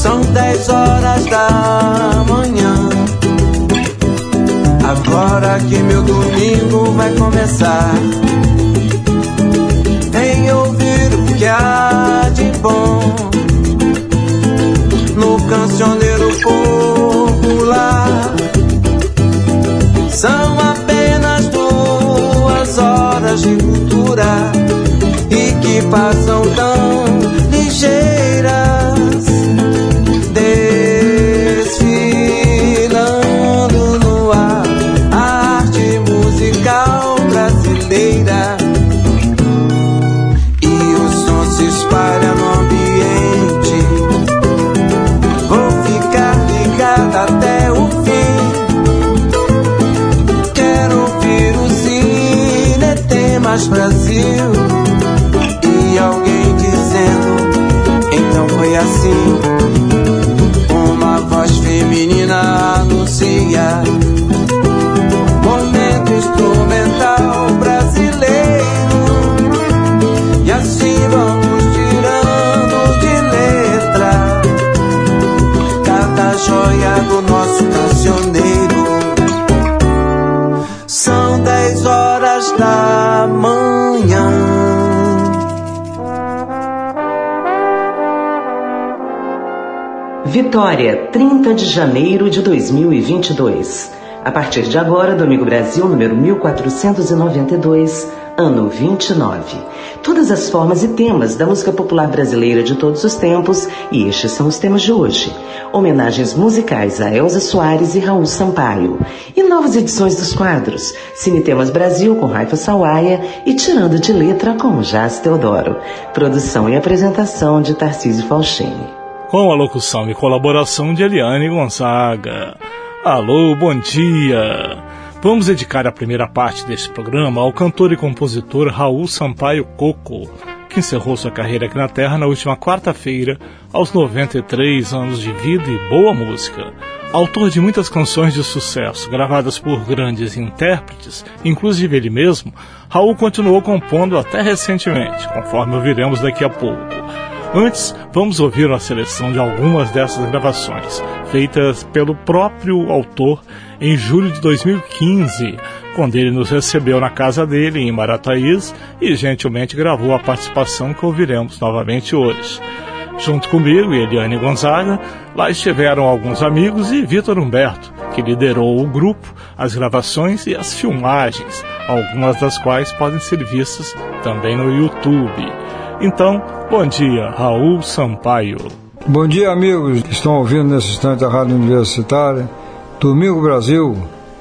São 10 horas da manhã. Agora que meu domingo vai começar, em ouvir o que há de bom no cancioneiro popular. São apenas 2 horas de cultura e que passam tão ligeiras, desfilando no ar a arte musical brasileira. E o som se espalha no ambiente. Vou ficar ligado até o fim. Quero ouvir o Cine Tem Mais Brasil. E alguém dizendo, então foi assim. Uma voz feminina anuncia momento instrumental brasileiro. E assim vamos tirando de letra cada joia do nosso cancioneiro. São 10 horas da manhã. Vitória, 30 de janeiro de 2022. A partir de agora, Domingo Brasil, número 1492, ano 29. Todas as formas e temas da música popular brasileira de todos os tempos, e estes são os temas de hoje. Homenagens musicais a Elza Soares e Raul Sampaio. E novas edições dos quadros Cine Temas Brasil com Raifa Sawaia e Tirando de Letra com Jás Teodoro. Produção e apresentação de Tarcísio Falchini. Com a locução e colaboração de Eliane Gonzaga. Alô, bom dia! Vamos dedicar a primeira parte deste programa ao cantor e compositor Raul Sampaio Coco, que encerrou sua carreira aqui na Terra na última quarta-feira, aos 93 anos de vida e boa música. Autor de muitas canções de sucesso, gravadas por grandes intérpretes, inclusive ele mesmo, Raul continuou compondo até recentemente, conforme ouviremos daqui a pouco. Antes, vamos ouvir uma seleção de algumas dessas gravações, feitas pelo próprio autor em julho de 2015, quando ele nos recebeu na casa dele, em Marataízes, e gentilmente gravou a participação que ouviremos novamente hoje. Junto comigo e Eliane Gonzaga, lá estiveram alguns amigos e Vitor Humberto, que liderou o grupo, as gravações e as filmagens, algumas das quais podem ser vistas também no YouTube. Então, bom dia, Raul Sampaio. Bom dia, amigos que estão ouvindo nesse instante a Rádio Universitária, Domingo Brasil.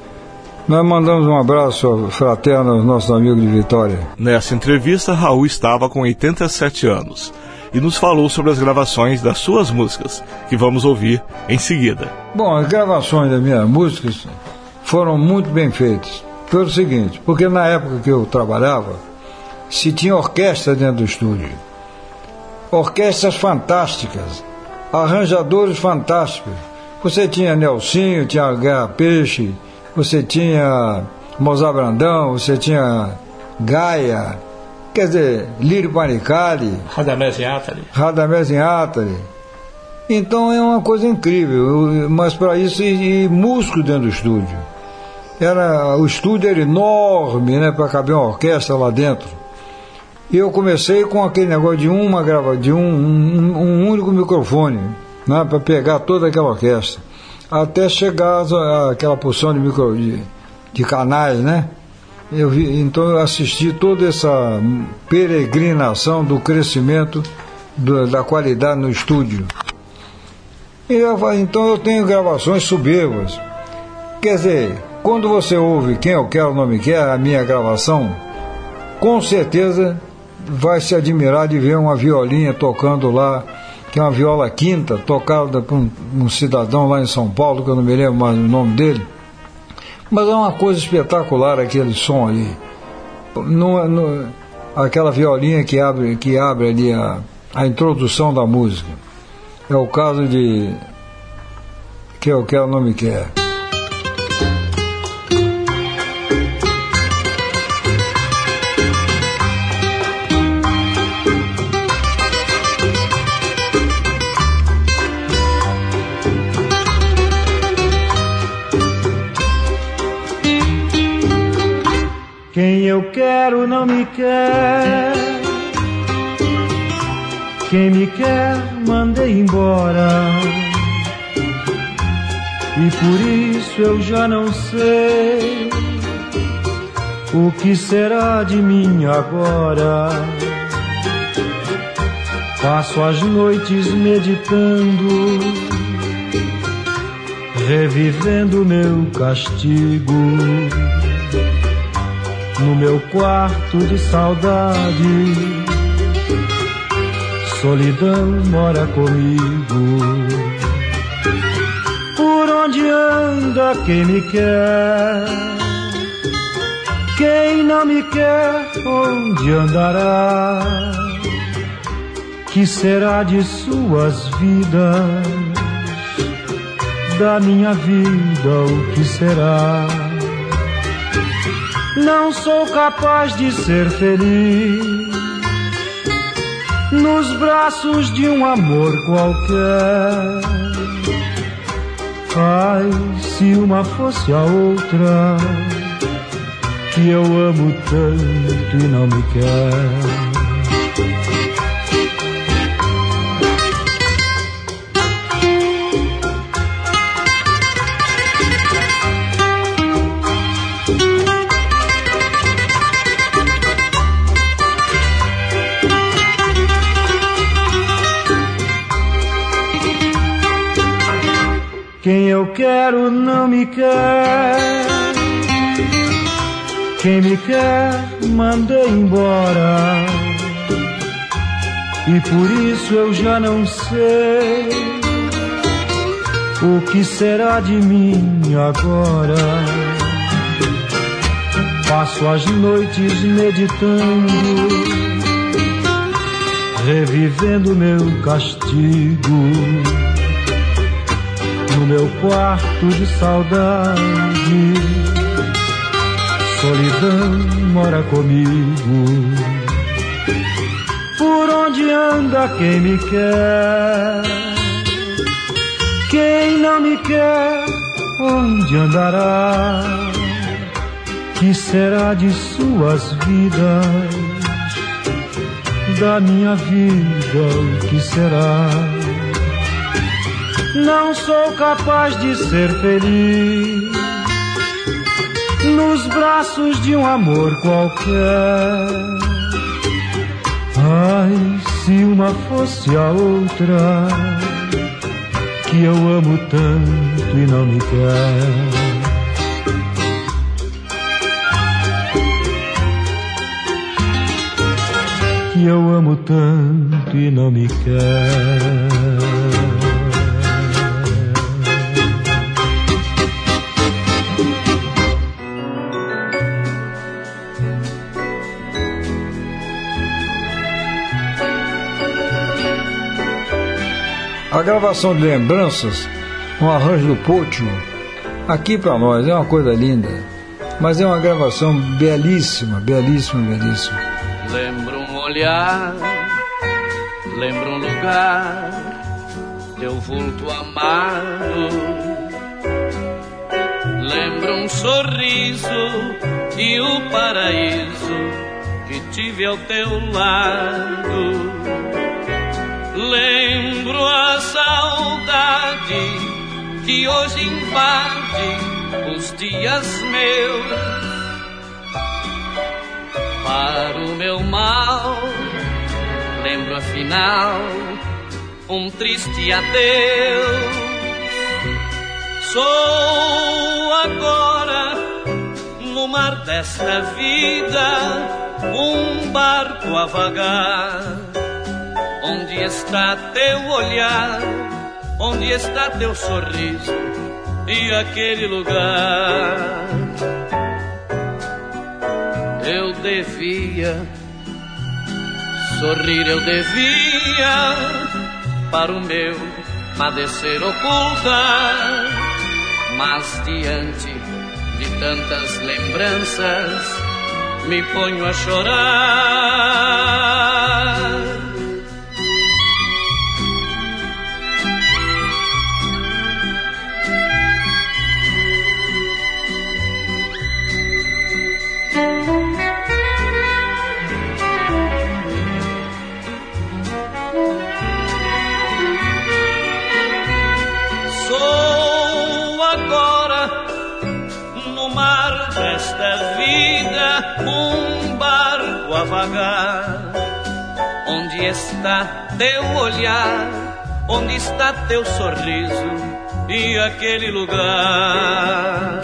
Nós mandamos um abraço fraterno aos nossos amigos de Vitória. Nessa entrevista, Raul estava com 87 anos e nos falou sobre as gravações das suas músicas, que vamos ouvir em seguida. Bom, as gravações das minhas músicas foram muito bem feitas. Pelo seguinte, porque na época que eu trabalhava, se tinha orquestra dentro do estúdio. Orquestras fantásticas, arranjadores fantásticos. Você tinha Nelsinho, tinha Guerra Peixe, você tinha Mozart Brandão, você tinha Gaia, quer dizer, Lírio Panicali, Radamés Inátali. Então é uma coisa incrível, mas para isso e músico dentro do estúdio. O estúdio era enorme, né, para caber uma orquestra lá dentro. E eu comecei com aquele negócio de um único microfone, né, para pegar toda aquela orquestra, até chegar àquela porção de canais, né? Então eu assisti toda essa peregrinação do crescimento da qualidade no estúdio. Então eu tenho gravações soberbas. Quer dizer, quando você ouve Quem Eu Quero, Não Me Quer, a minha gravação, com certeza vai se admirar de ver uma violinha tocando lá, que é uma viola quinta, tocada por um cidadão lá em São Paulo, que eu não me lembro mais o nome dele. Mas é uma coisa espetacular aquele som ali. Aquela violinha que abre ali a introdução da música. É o caso de Quem Eu Quero, Não Me Quer. eu quero não me quer, quem me quer mandei embora, e por isso eu já não sei o que será de mim agora. Passo as noites meditando, revivendo meu castigo. No meu quarto de saudade, solidão mora comigo. Por onde anda quem me quer? Quem não me quer, onde andará? Que será de suas vidas? Da minha vida, o que será? Não sou capaz de ser feliz nos braços de um amor qualquer. Ai, se uma fosse a outra, que eu amo tanto e não me quer. Quem eu quero não me quer, quem me quer mandei embora, e por isso eu já não sei o que será de mim agora. Passo as noites meditando, revivendo meu castigo. No meu quarto de saudade, solidão mora comigo. Por onde anda quem me quer? Quem não me quer, onde andará? Que será de suas vidas? Da minha vida, o que será? Não sou capaz de ser feliz nos braços de um amor qualquer. Ai, se uma fosse a outra, que eu amo tanto e não me quer. Que eu amo tanto e não me quer. A gravação de Lembranças, um arranjo do Pocho, aqui para nós é uma coisa linda, mas é uma gravação belíssima, belíssima, belíssima. Lembro um olhar, lembro um lugar, teu vulto amado. Lembro um sorriso e o paraíso que tive ao teu lado. Lembro a saudade que hoje invade os dias meus. Para o meu mal, lembro afinal um triste adeus. Sou agora no mar desta vida um barco a vagar. Onde está teu olhar? Onde está teu sorriso? E aquele lugar? Eu devia sorrir, eu devia para o meu padecer ocultar. Mas diante de tantas lembranças me ponho a chorar. agora no mar desta vida um barco a vagar. Onde está teu olhar? Onde está teu sorriso? E aquele lugar?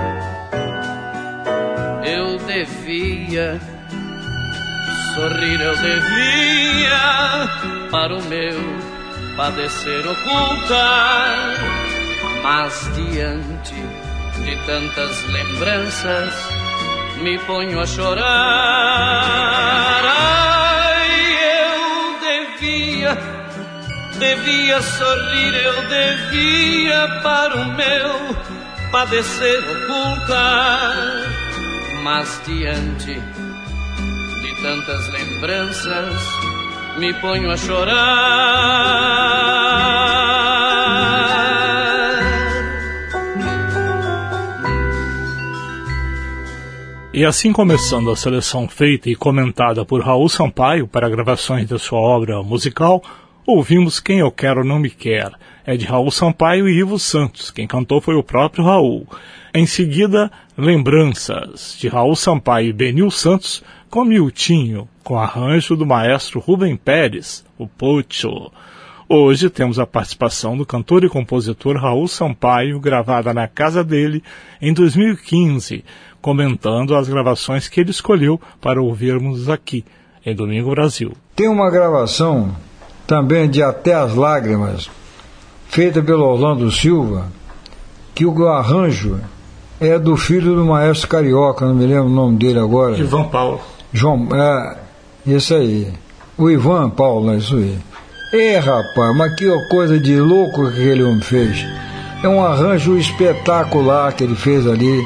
Eu devia sorrir, eu devia para o meu padecer ocultar, mas diante de tantas lembranças me ponho a chorar. Ai, eu devia sorrir, eu devia para o meu padecer ocultar, mas diante de tantas lembranças me ponho a chorar. E assim, começando a seleção feita e comentada por Raul Sampaio para gravações da sua obra musical, ouvimos Quem Eu Quero Não Me Quer. É de Raul Sampaio e Ivo Santos. Quem cantou foi o próprio Raul. Em seguida, Lembranças, de Raul Sampaio e Benil Santos, com Miltinho, com arranjo do maestro Rubem Pérez, o Pocho. Hoje temos a participação do cantor e compositor Raul Sampaio, gravada na casa dele em 2015, comentando as gravações que ele escolheu para ouvirmos aqui, em Domingo Brasil. Tem uma gravação também de Até as Lágrimas, feita pelo Orlando Silva, que o arranjo é do filho do maestro carioca, não me lembro o nome dele agora. Ivan Paulo. Isso aí. O Ivan Paulo, isso aí. Rapaz, mas que coisa de louco que aquele homem fez. É um arranjo espetacular que ele fez ali.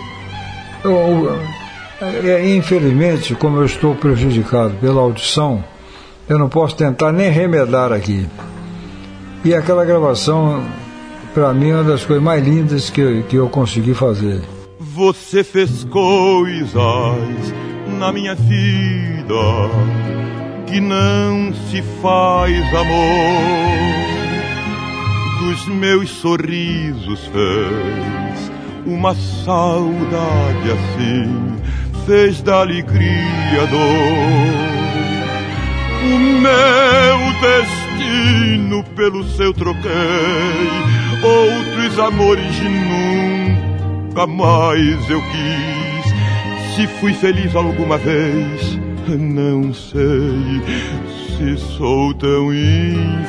Infelizmente, como eu estou prejudicado pela audição, eu não posso tentar nem remedar aqui. E aquela gravação, para mim, é uma das coisas mais lindas que eu consegui fazer. Você fez coisas na minha vida que não se faz, amor. Dos meus sorrisos fez uma saudade assim, fez da alegria dor. O meu destino pelo seu troquei, outros amores nunca mais eu quis. Se fui feliz alguma vez, não sei se sou tão infeliz.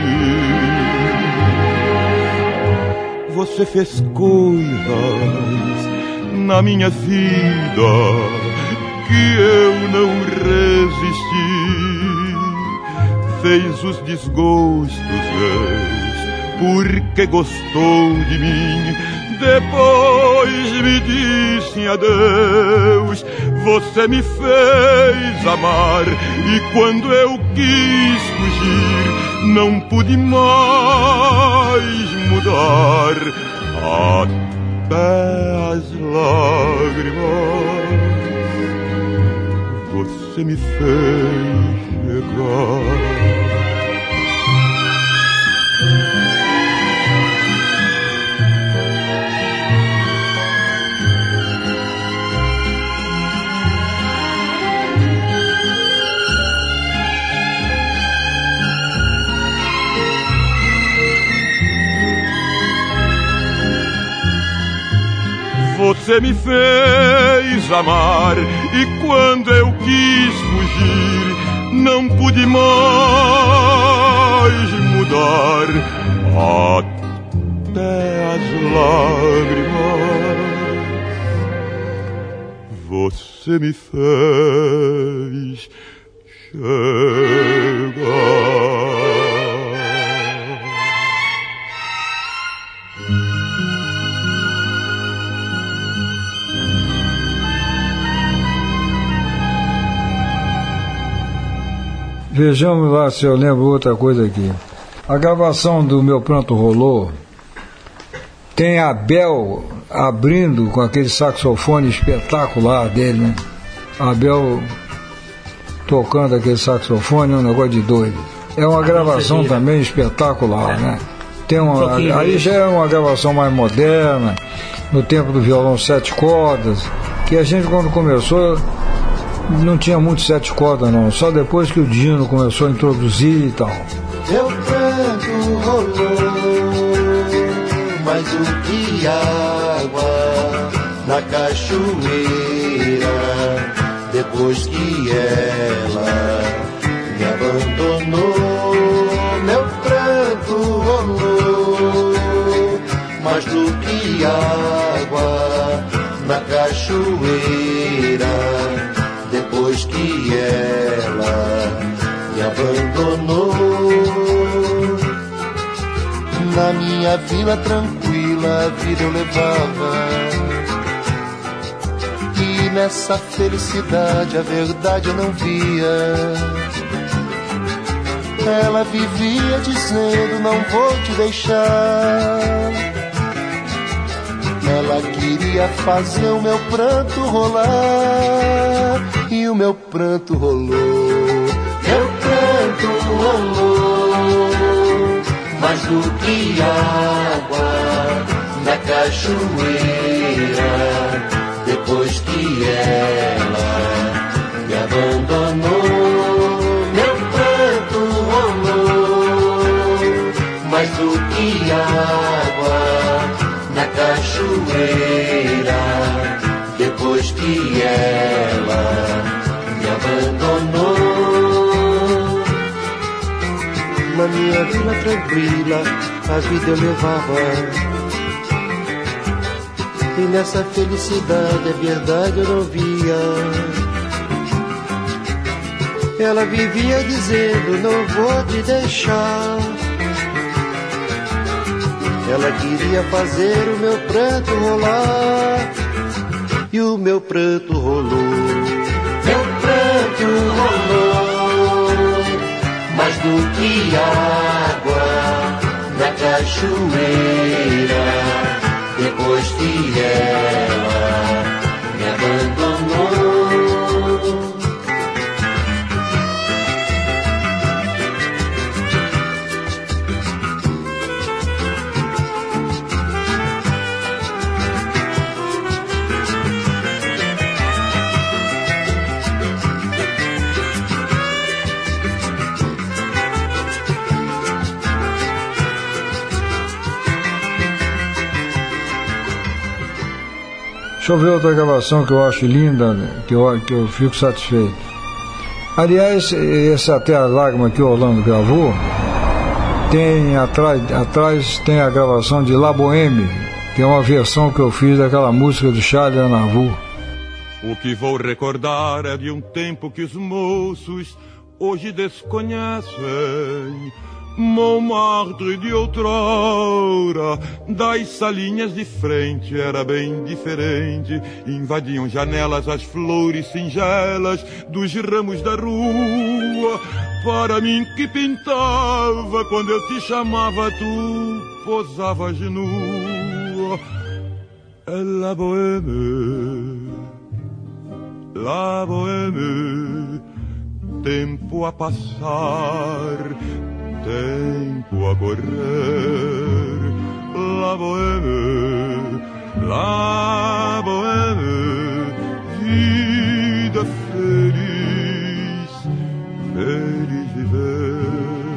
Você fez coisas na minha vida que eu não resisti. Fez os desgostos, porque gostou de mim. Depois me disse adeus. Você me fez amar e quando eu quis fugir não pude mais mudar. Até as lágrimas você me fez chegar. Você me fez amar e quando eu quis fugir não pude mais mudar. Até as lágrimas você me fez chegar. Vejamos lá se eu lembro outra coisa aqui. A gravação do Meu Pranto Rolou tem a Bel abrindo com aquele saxofone espetacular dele, né? A Bel tocando aquele saxofone é um negócio de doido. É uma gravação também espetacular, né? Tem aí já é uma gravação mais moderna, no tempo do violão 7 cordas, que a gente quando começou não tinha muito 7 cordas não, só depois que o Dino começou a introduzir e tal. Meu pranto rolou mais do que água na cachoeira, depois que ela me abandonou. Meu pranto rolou mais do que água na cachoeira, depois que ela me abandonou. Na minha vila tranquila a vida eu levava, e nessa felicidade a verdade eu não via. Ela vivia dizendo não vou te deixar. Ela queria fazer o meu pranto rolar, e o meu pranto rolou. Meu pranto rolou mais do que água na cachoeira, depois que ela me abandonou. Meu pranto rolou mais do que água na cachoeira, depois que ela me abandonou. Na minha vila tranquila a vida eu levava, e nessa felicidade a verdade eu não via. Ela vivia dizendo não vou te deixar. Ela queria fazer o meu pranto rolar, e o meu pranto rolou. Meu pranto rolou mais do que água na cachoeira, depois que ela me abandonou. Deixa eu ver outra gravação que eu acho linda, né? que eu fico satisfeito. Aliás, essa Até a Lágrima que o Orlando gravou, tem atrás tem a gravação de La Boheme, que é uma versão que eu fiz daquela música do Charles Aznavour. O que vou recordar é de um tempo que os moços hoje desconhecem. Montmartre de outrora, das salinhas de frente era bem diferente. Invadiam janelas as flores singelas dos ramos da rua. Para mim que pintava, quando eu te chamava tu posavas nua. La Boheme, La Boheme, tempo a passar, tempo a correr. La Boheme, La Boheme, vida feliz, feliz viver.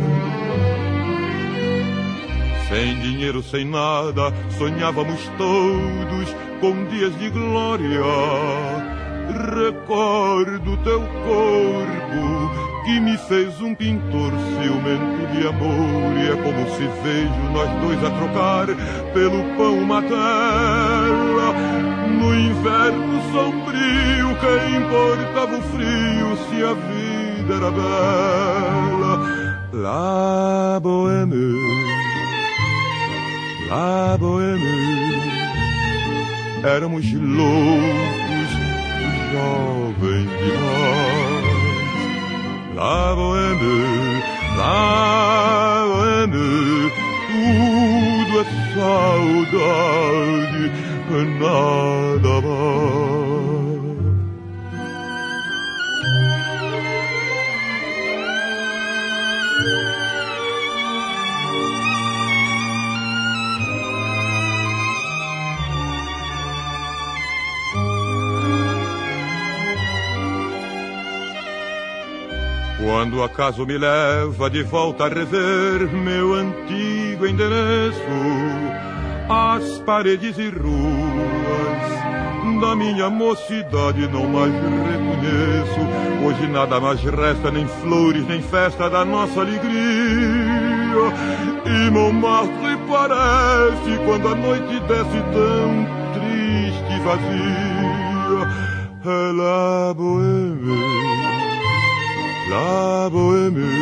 Sem dinheiro, sem nada, sonhávamos todos com dias de glória. Recordo teu corpo que me fez um pintor ciumento de amor, e é como se vejo nós dois a trocar pelo pão uma terra. No inverno sombrio, que importava o frio se a vida era bela. La Boheme, La Boheme, éramos loucos, jovens demais. La Boheme, La Boheme, tudo é saudade, nada mais. quando acaso me leva de volta a rever meu antigo endereço, as paredes e ruas da minha mocidade não mais reconheço. Hoje nada mais resta, nem flores, nem festa da nossa alegria. E Montmartre parece, quando a noite desce, tão triste e vazia. É la Bohème,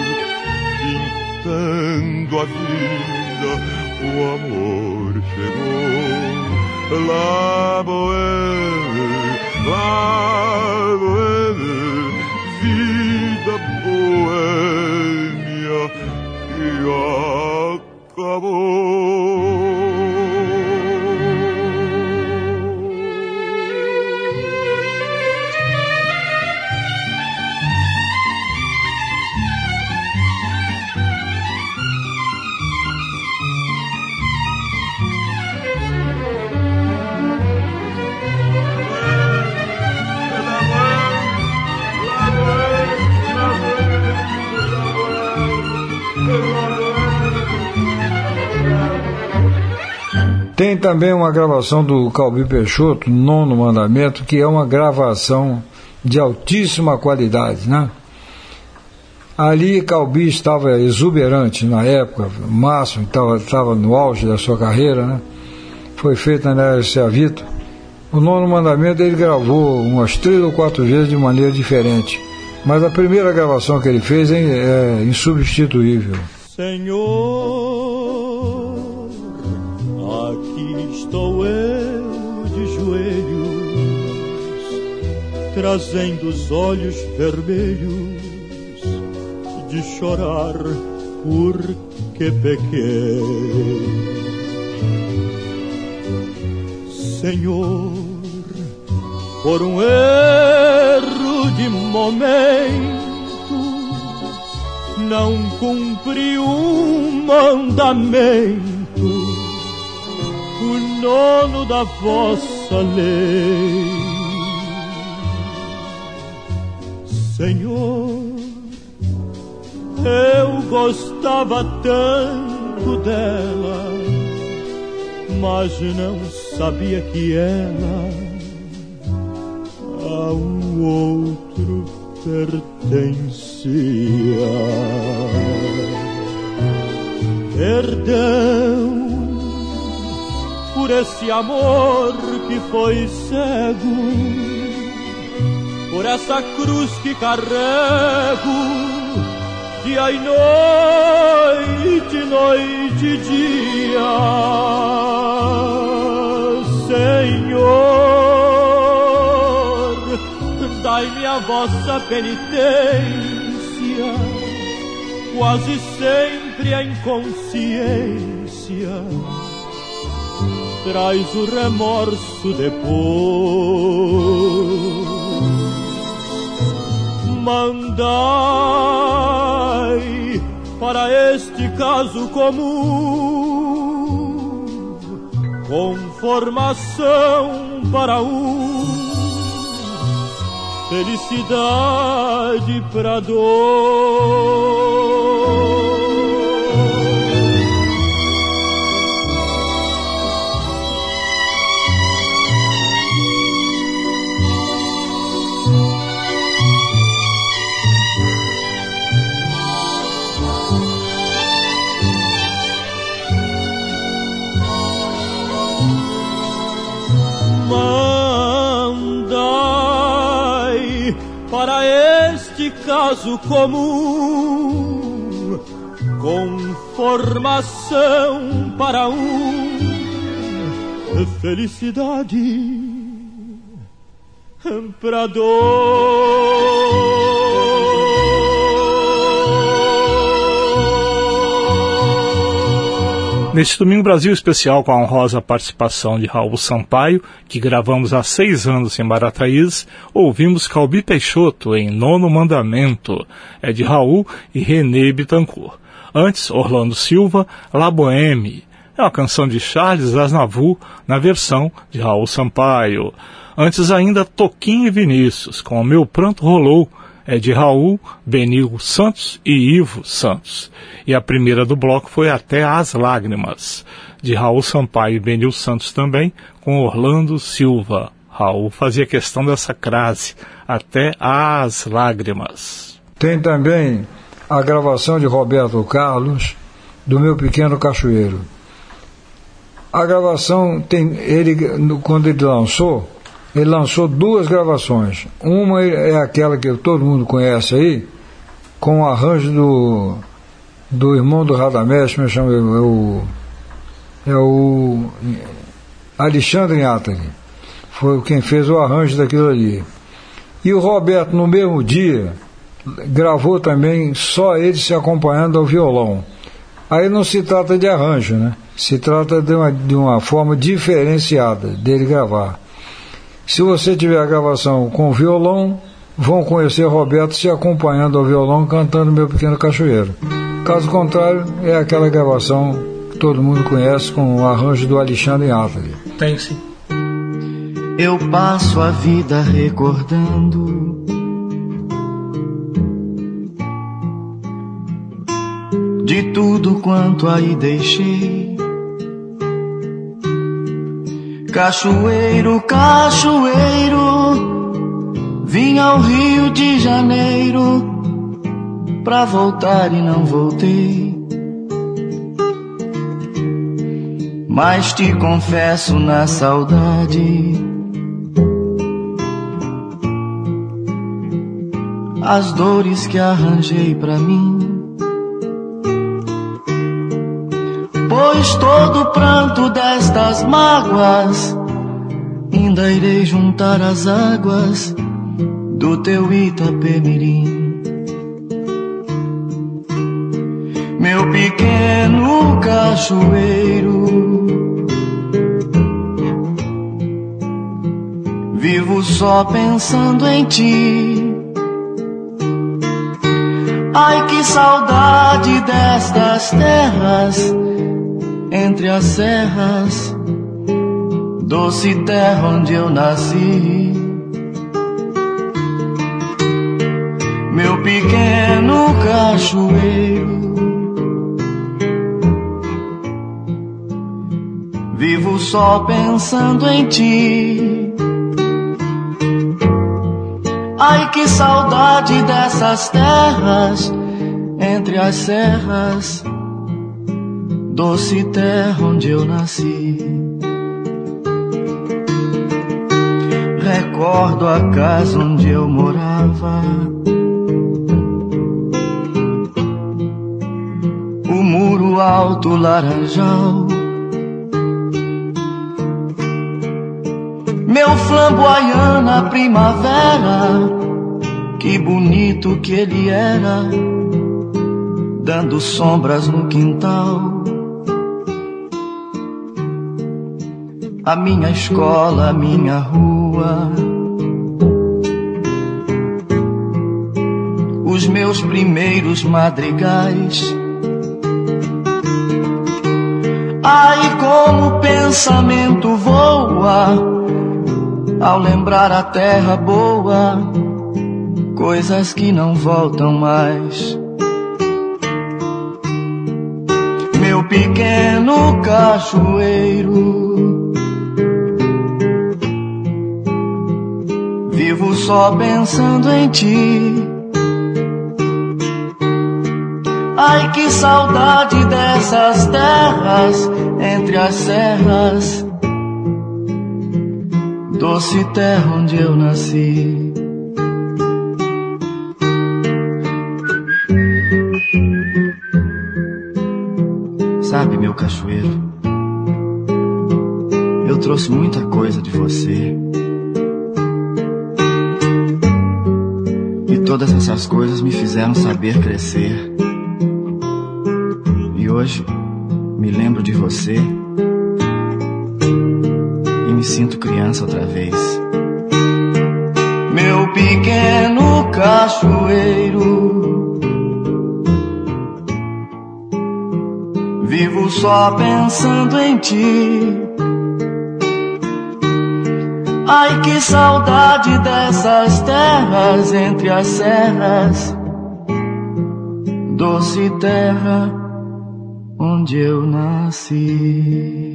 pintando a vida, o amor chegou. La Bohème, vida boêmia que acabou. Tem também uma gravação do Calbi Peixoto, Nono Mandamento, que é uma gravação de altíssima qualidade, né? Ali Calbi estava exuberante na época, máximo, estava no auge da sua carreira, né? Foi feita na RCA Victor. O Nono Mandamento ele gravou umas 3 ou 4 vezes de maneira diferente, mas a primeira gravação que ele fez é insubstituível. Senhor, aqui estou eu de joelhos, trazendo os olhos vermelhos de chorar porque pequei. Senhor, por um erro de momento, não cumpri um mandamento, o nono da vossa lei. Senhor, eu gostava tanto dela, mas não sabia que ela a um outro pertencia. Perdão por esse amor que foi cego, por essa cruz que carrego dia e noite e dia. Senhor, dai-me a vossa penitência, quase sempre a inconsciência traz o remorso depois. Mandai para este caso comum conformação para felicidade para dor. Mandai para este caso comum conformação para felicidade para dor. Neste Domingo Brasil especial, com a honrosa participação de Raul Sampaio, que gravamos há 6 anos em Barataízes, ouvimos Calbi Peixoto em Nono Mandamento, é de Raul e René Bittencourt. Antes, Orlando Silva, La Bohème, é uma canção de Charles Aznavour na versão de Raul Sampaio. Antes ainda, Toquinho e Vinícius, com O Meu Pranto Rolou, é de Raul, Benil Santos e Ivo Santos. E a primeira do bloco foi Até as Lágrimas, de Raul Sampaio e Benil Santos também, com Orlando Silva. Raul fazia questão dessa crase, Até as Lágrimas. Tem também a gravação de Roberto Carlos, do Meu Pequeno Cachoeiro. A gravação, quando ele lançou duas gravações. Uma é aquela que todo mundo conhece aí, com o arranjo do irmão do Radamés, me chama, é o Alexandre Inátali. Foi quem fez o arranjo daquilo ali. E o Roberto, no mesmo dia, gravou também só ele se acompanhando ao violão. Aí não se trata de arranjo, né? Se trata de uma forma diferenciada dele gravar. Se você tiver a gravação com violão, vão conhecer Roberto se acompanhando ao violão, cantando Meu Pequeno Cachoeiro. Caso contrário, é aquela gravação que todo mundo conhece com o arranjo do Alexandre Inátali. Tem sim. Eu passo a vida recordando de tudo quanto aí deixei. Cachoeiro, cachoeiro, vim ao Rio de Janeiro pra voltar e não voltei. Mas te confesso na saudade as dores que arranjei pra mim. Pois todo pranto destas mágoas ainda irei juntar as águas do teu Itapemirim. Meu pequeno cachoeiro, vivo só pensando em ti. Ai, que saudade destas terras entre as serras, doce terra onde eu nasci. Meu pequeno cachoeiro, vivo só pensando em ti. Ai, que saudade dessas terras entre as serras, doce terra onde eu nasci. Recordo a casa onde eu morava, o muro alto laranjal, meu flamboyana primavera, que bonito que ele era, dando sombras no quintal. A minha escola, a minha rua, os meus primeiros madrigais. Ai, como o pensamento voa ao lembrar a terra boa, coisas que não voltam mais. Meu pequeno cachoeiro, vivo só pensando em ti. Ai, que saudade dessas terras entre as serras, doce terra onde eu nasci. Sabe, meu cachoeiro, eu trouxe muita coisa de você. E todas essas coisas me fizeram saber crescer. E hoje me lembro de você e me sinto criança outra vez. Meu pequeno cachoeiro, vivo só pensando em ti. Ai, que saudade dessas terras entre as serras, doce terra onde eu nasci.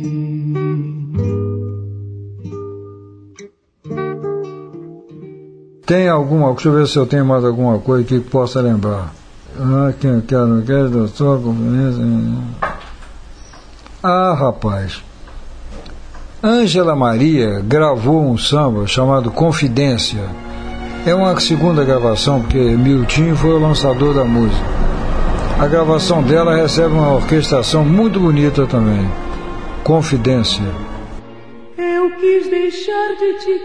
Tem alguma, deixa eu ver se eu tenho mais alguma coisa que possa lembrar. Quem quer, doutor, conferência. Rapaz. Ângela Maria gravou um samba chamado Confidência. É uma segunda gravação, porque Miltinho foi o lançador da música. A gravação dela recebe uma orquestração muito bonita também. Confidência. Eu quis deixar de te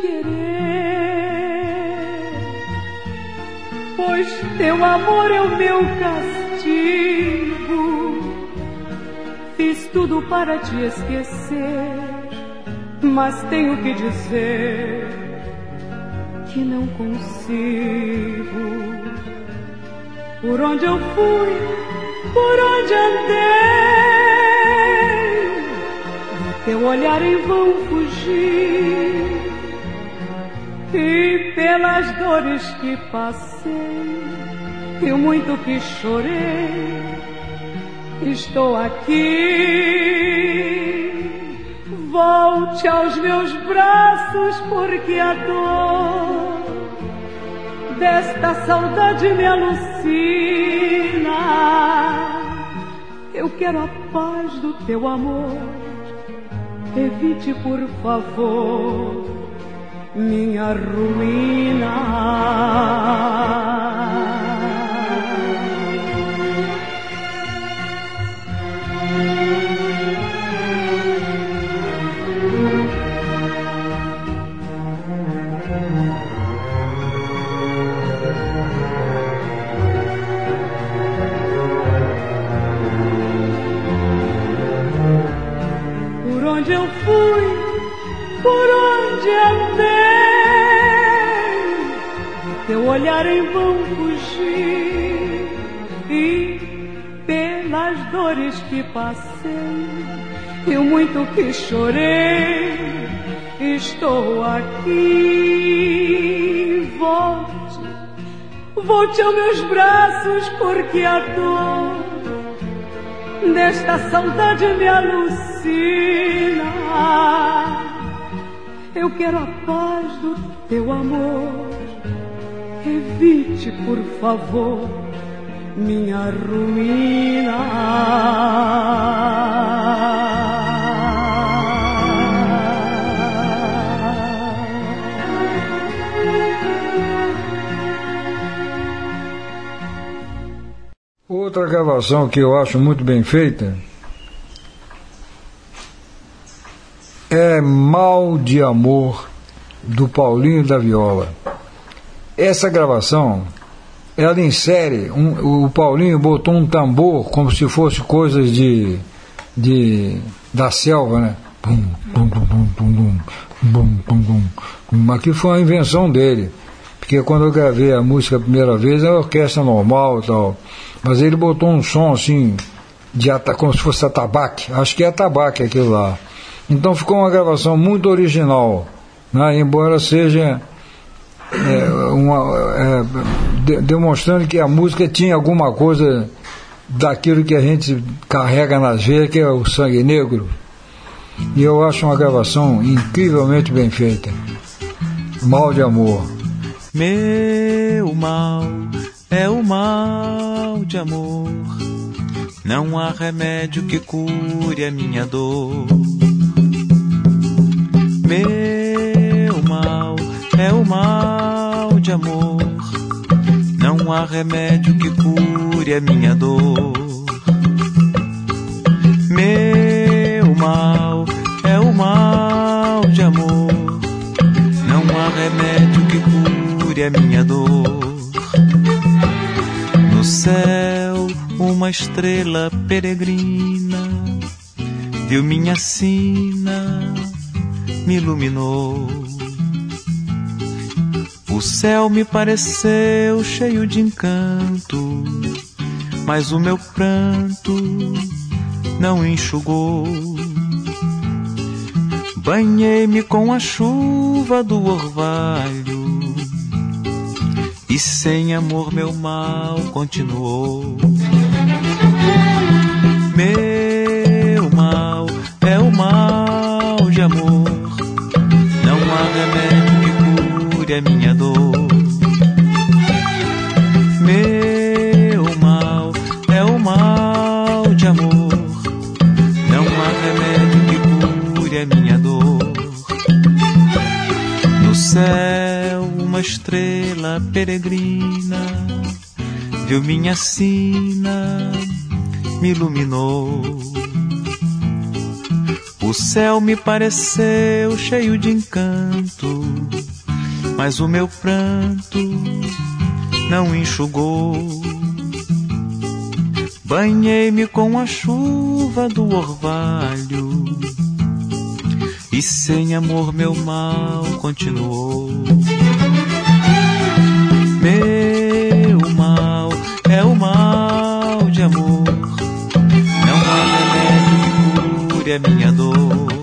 querer, pois teu amor é o meu castigo. Fiz tudo para te esquecer, mas tenho que dizer que não consigo. Por onde eu fui, por onde andei, teu olhar em vão fugi, e pelas dores que passei, e o muito que chorei, estou aqui. Volte aos meus braços, porque a dor desta saudade me alucina. Eu quero a paz do teu amor, evite por favor minha ruína. Por onde eu fui, por onde andei, teu olhar em vão fugi, e pelas dores que passei, e o muito que chorei, estou aqui. Volte aos meus braços, porque a dor desta saudade me alucina. Eu quero a paz do teu amor, evite por favor minha ruína. Outra gravação que eu acho muito bem feita é Mal de Amor, do Paulinho da Viola. Essa gravação, ela insere, o Paulinho botou um tambor como se fosse coisas da selva, né? Bum, bum, bum, bum, bum, bum, bum, bum. Aqui foi uma invenção dele, porque quando eu gravei a música a primeira vez, era orquestra normal e tal, mas ele botou um som assim, como se fosse atabaque, acho que é atabaque aquilo lá. Então ficou uma gravação muito original, né? Embora seja demonstrando que a música tinha alguma coisa daquilo que a gente carrega nas veias, que é o sangue negro. E eu acho uma gravação incrivelmente bem feita. Mal de Amor. Meu mal é o mal de amor, não há remédio que cure a minha dor. Meu mal é o mal de amor, não há remédio que cure a minha dor. Meu mal é o mal de amor, não há remédio que cure a minha dor. No céu uma estrela peregrina viu minha sina, me iluminou. O céu me pareceu cheio de encanto, mas o meu pranto não enxugou. Banhei-me com a chuva do orvalho e sem amor meu mal continuou. Meu mal é o mal de amor, não há remédio que cure a minha dor. Meu mal é o mal de amor, não há remédio que cure a minha dor. No céu uma estrela peregrina viu minha sina, me iluminou. O céu me pareceu cheio de encanto, mas o meu pranto não enxugou. Banhei-me com a chuva do orvalho e sem amor meu mal continuou. Meu mal é o mal de amor, não há remédio que cure a minha dor.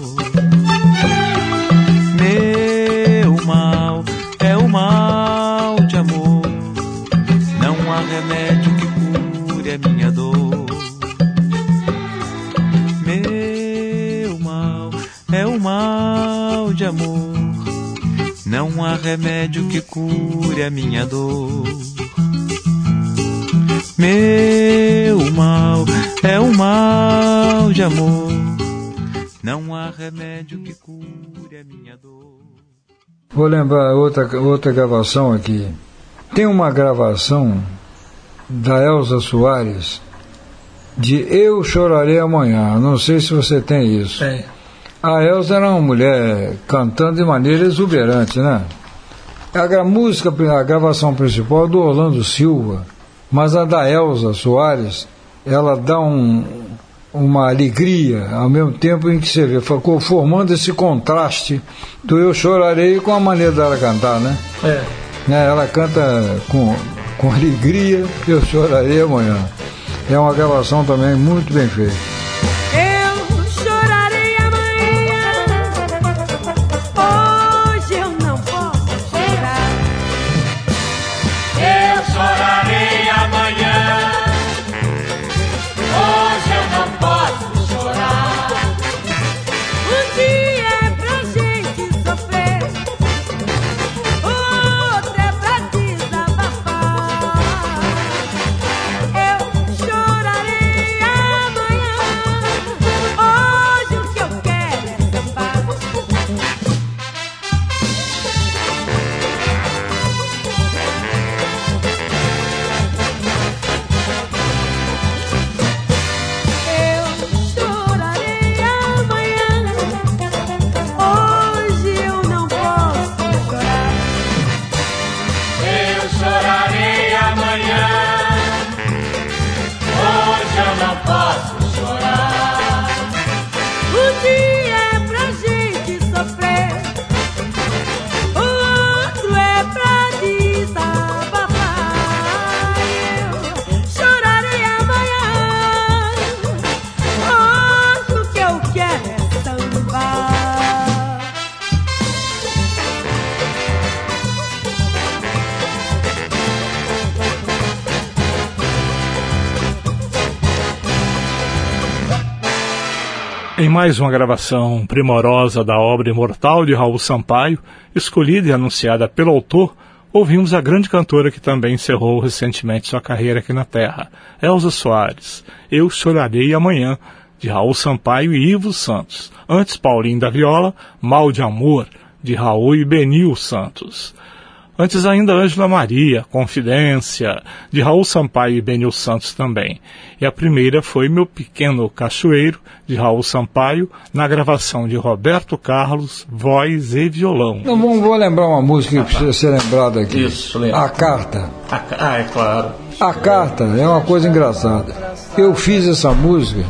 Meu mal é o mal de amor, não há remédio que cure a minha dor. Meu mal é o mal de amor, não há remédio que cure a minha dor. Meu mal é o mal de amor, não há remédio que cure a minha dor. Vou lembrar outra gravação aqui. Tem uma gravação da Elza Soares de Eu Chorarei Amanhã. Não sei se você tem isso. Tem. A Elza era uma mulher cantando de maneira exuberante, né? A gravação principal é do Orlando Silva, mas a da Elza Soares, ela dá uma alegria, ao mesmo tempo em que você vê, ficou formando esse contraste do Eu Chorarei com a maneira dela cantar, né? Ela canta com alegria, Eu Chorarei Amanhã. É uma gravação também muito bem feita. Em mais uma gravação primorosa da obra imortal de Raul Sampaio, escolhida e anunciada pelo autor, ouvimos a grande cantora que também encerrou recentemente sua carreira aqui na Terra, Elza Soares, Eu Chorarei Amanhã, de Raul Sampaio e Ivo Santos. Antes, Paulinho da Viola, Mal de Amor, de Raul e Benil Santos. Antes ainda, Ângela Maria, Confidência, de Raul Sampaio e Benil Santos também. E a primeira foi Meu Pequeno Cachoeiro, de Raul Sampaio, na gravação de Roberto Carlos, voz e violão. Não, vou lembrar uma música que precisa ser lembrada aqui. Isso, lembra. A Carta. É claro. A Carta é uma coisa engraçada. Eu fiz essa música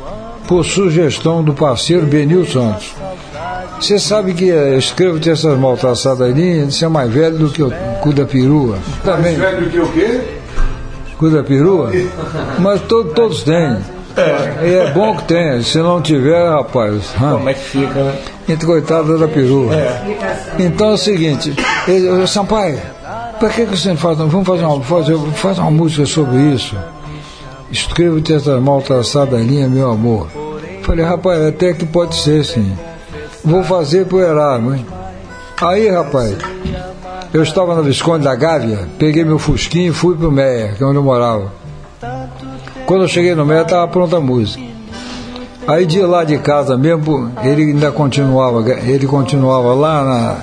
por sugestão do parceiro Benil Santos. Você sabe que eu escrevo essas mal traçadas linhas, isso é mais velho do que o cu da perua. Também. Mais velho do que o quê? Cu da perua? Mas todos têm. E é bom que tenha, se não tiver, rapaz. Como é que fica, né? Entre coitada da perua. Então é o seguinte, Sampaio, para que você não faz? Vamos fazer uma música sobre isso. Escreva-te essa mal traçada linha, meu amor. Falei, rapaz, até que pode ser, sim. Vou fazer pro Erasmo, hein? Aí, rapaz, eu estava na Visconde da Gávea, peguei meu fusquinho e fui pro Meia, que é onde eu morava. Quando eu cheguei no Meia, estava pronta a música. Aí de lá de casa mesmo, ele ainda continuava lá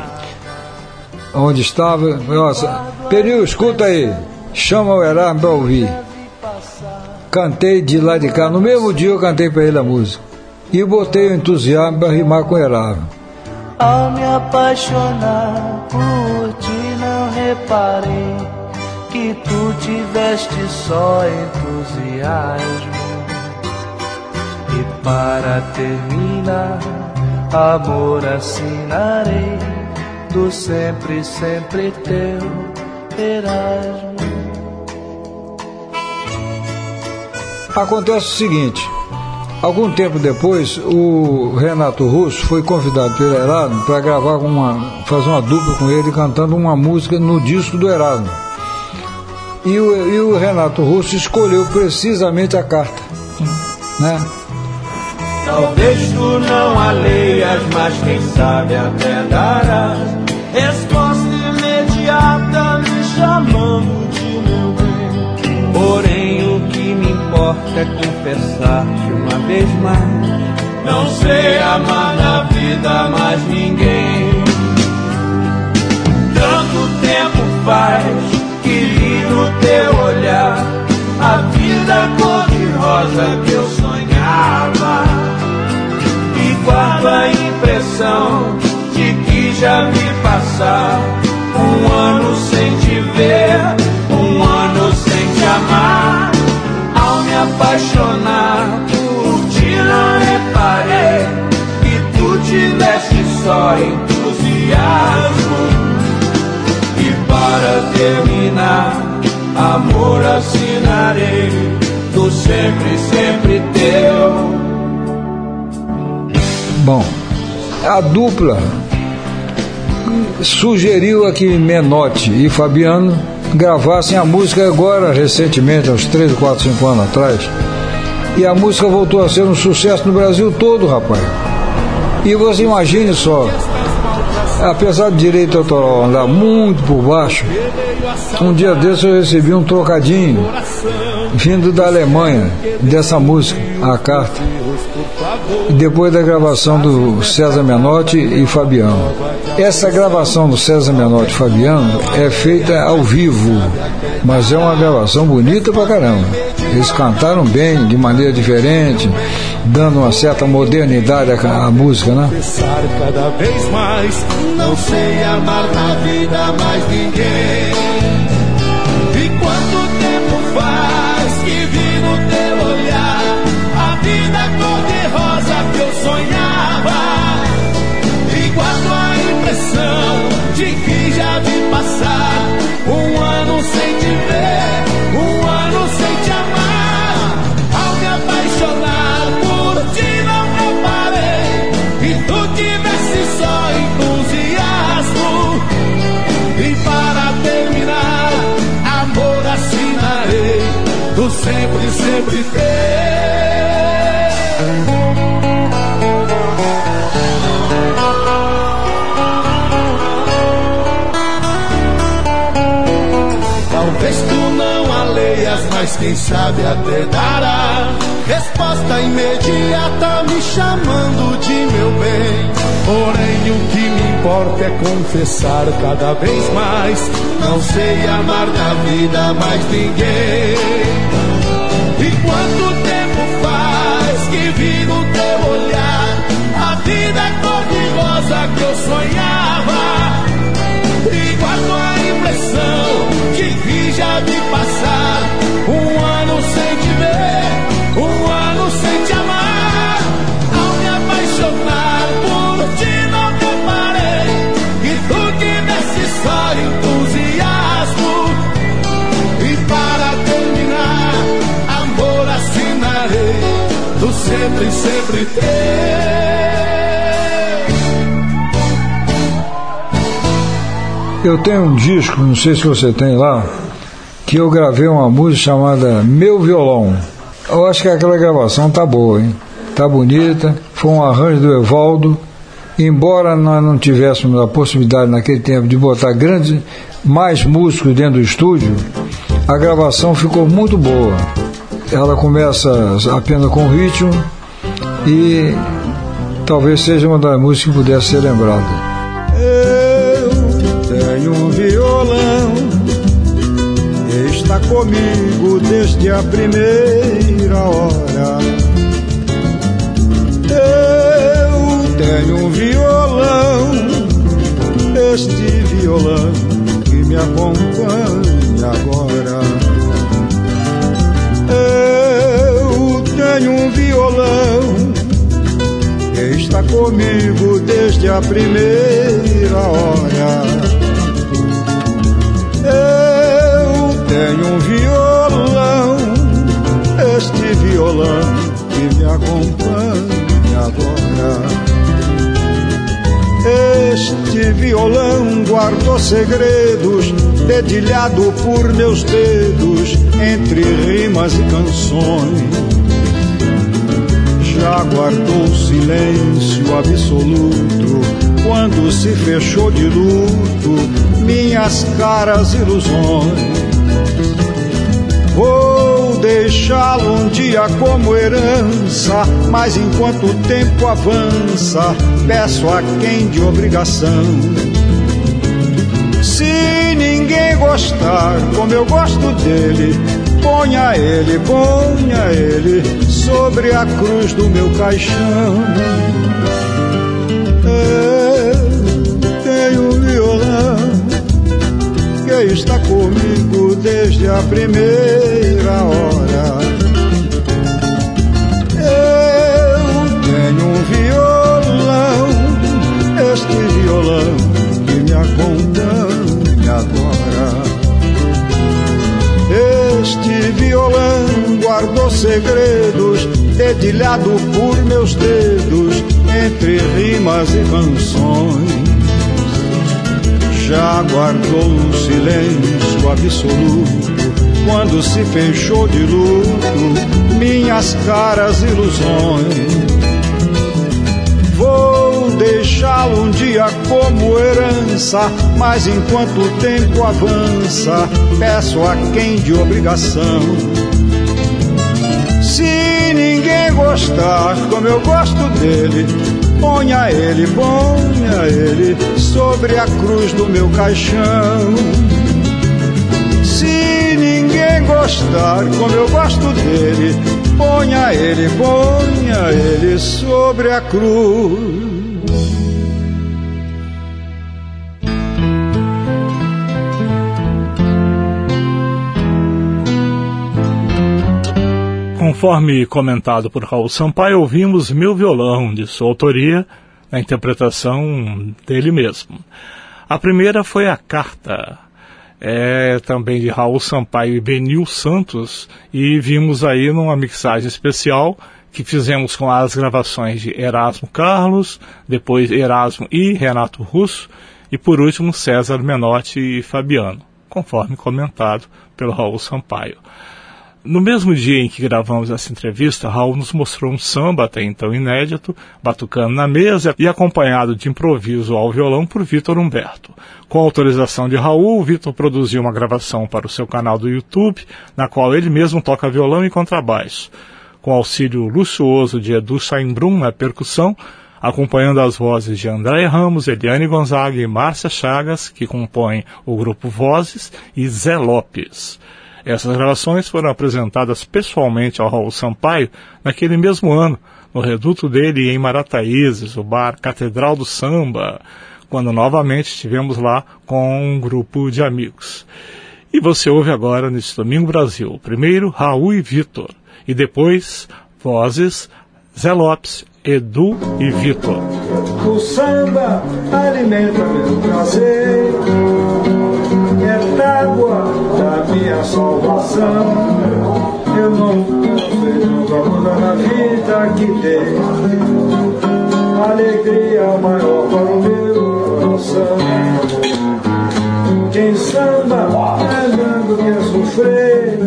onde estava. Nossa, Peril, escuta aí, chama o Erasmo para ouvir. Cantei de lá de cá, no mesmo dia eu cantei para ele a música. E botei o entusiasmo para rimar com o Erasmo. Ao me apaixonar por ti, não reparei que tu tiveste só entusiasmo. E para terminar, amor assinarei do sempre, sempre teu Erasmo. Acontece o seguinte, algum tempo depois, o Renato Russo foi convidado pelo Erasmo para gravar fazer uma dupla com ele, cantando uma música no disco do Erasmo. E o Renato Russo escolheu precisamente a carta, né? Talvez tu não a leias, mas quem sabe até darás resposta imediata me chamando de meu bem. Porém o que me importa é confessar-te uma vez mais, não sei amar na vida mais ninguém. Tanto tempo faz que li no teu olhar a vida cor-de-rosa que eu sonhava. Guardo a impressão de que já vi passar um ano sem te ver, um ano sem te amar. Ao me apaixonar por ti não reparei que tu tiveste só entusiasmo. E para terminar, amor assinarei do sempre, sempre teu. Bom, a dupla sugeriu a que Menotti e Fabiano gravassem a música agora, recentemente, uns 3, 4, 5 anos atrás. E a música voltou a ser um sucesso no Brasil todo, rapaz. E você imagine só, apesar do direito autoral andar muito por baixo, um dia desse eu recebi um trocadinho vindo da Alemanha dessa música, a carta, depois da gravação do César Menotti e Fabiano. Essa gravação do César Menotti e Fabiano é feita ao vivo, mas é uma gravação bonita pra caramba. Eles cantaram bem, de maneira diferente, dando uma certa modernidade à música, né? Cada vez mais, não sei amar na vida mais ninguém. E quanto tempo faz que vi no teu olhar a vida cor-de-rosa que eu sonhava. E guardo a impressão de que já vi passar um ano sem te ver, um ano sem te amar. Ao me apaixonar por ti não reparei que tu tivesse só entusiasmo. E para terminar, amor assinarei do sempre, sempre teu. Talvez tu não a leias, mas quem sabe até dará resposta imediata me chamando de meu bem. Porém o que me importa é confessar cada vez mais, não sei amar na vida mais ninguém. E quanto tempo faz que vi no teu olhar a vida cor-de-rosa que eu sonhava. E guardo a impressão de que já vi passar um ano sem te ver, um ano sem te amar. Ao me apaixonar por ti não reparei que tu tivesse só entusiasmo. E para terminar, amor assinarei 103. Eu tenho um disco, não sei se você tem lá, que eu gravei uma música chamada Meu Violão. Eu acho que aquela gravação tá boa, hein? Tá bonita, foi um arranjo do Evaldo. Embora nós não tivéssemos a possibilidade naquele tempo de botar mais músicos dentro do estúdio, a gravação ficou muito boa. Ela começa apenas com ritmo e talvez seja uma das músicas que pudesse ser lembrada. Eu tenho um violão, está comigo desde a primeira hora. Eu tenho um violão, este violão que me acompanha agora. Eu tenho um violão que está comigo desde a primeira hora. Eu tenho um violão, este violão que me acompanha agora. Este violão guardou segredos, dedilhado por meus dedos, entre rimas e canções. Já guardou silêncio absoluto, quando se fechou de luto minhas caras ilusões. Vou deixá-lo um dia como herança, mas enquanto o tempo avança, peço a quem de obrigação. Se ninguém gostar como eu gosto dele, ponha ele sobre a cruz do meu caixão. Eu tenho um violão que está comigo desde a primeira hora. Eu tenho um violão, este violão que me acompanha agora. Este violão guardou segredos, dedilhado por meus dedos, entre rimas e canções. Já guardou um silêncio absoluto, quando se fechou de luto minhas caras ilusões. Vou deixá-lo um dia como herança, mas enquanto o tempo avança, peço a quem de obrigação. Se ninguém gostar como eu gosto dele, ponha ele sobre a cruz do meu caixão. Se ninguém gostar como eu gosto dele, ponha ele sobre a cruz. Conforme comentado por Raul Sampaio, ouvimos Meu Violão, de sua autoria, na interpretação dele mesmo. A primeira foi A Carta, também de Raul Sampaio e Benil Santos, e vimos aí numa mixagem especial que fizemos com as gravações de Erasmo Carlos, depois Erasmo e Renato Russo, e por último César Menotti e Fabiano, conforme comentado pelo Raul Sampaio. No mesmo dia em que gravamos essa entrevista, Raul nos mostrou um samba até então inédito, batucando na mesa e acompanhado de improviso ao violão por Vitor Humberto. Com a autorização de Raul, Vitor produziu uma gravação para o seu canal do YouTube, na qual ele mesmo toca violão e contrabaixo. Com auxílio luxuoso de Edu Scheinbrunn na percussão, acompanhando as vozes de André Ramos, Eliane Gonzaga e Márcia Chagas, que compõem o grupo Vozes, e Zé Lopes. Essas gravações foram apresentadas pessoalmente ao Raul Sampaio naquele mesmo ano, no reduto dele em Marataízes, o bar Catedral do Samba, quando novamente estivemos lá com um grupo de amigos. E você ouve agora, nesse Domingo Brasil, primeiro Raul e Vitor, e depois Vozes, Zé Lopes, Edu e Vitor. O samba alimenta meu prazer, é tábua da minha salvação. não sei outra coisa na vida que tem alegria maior para o meu coração. Quem samba é vendo que sofrer,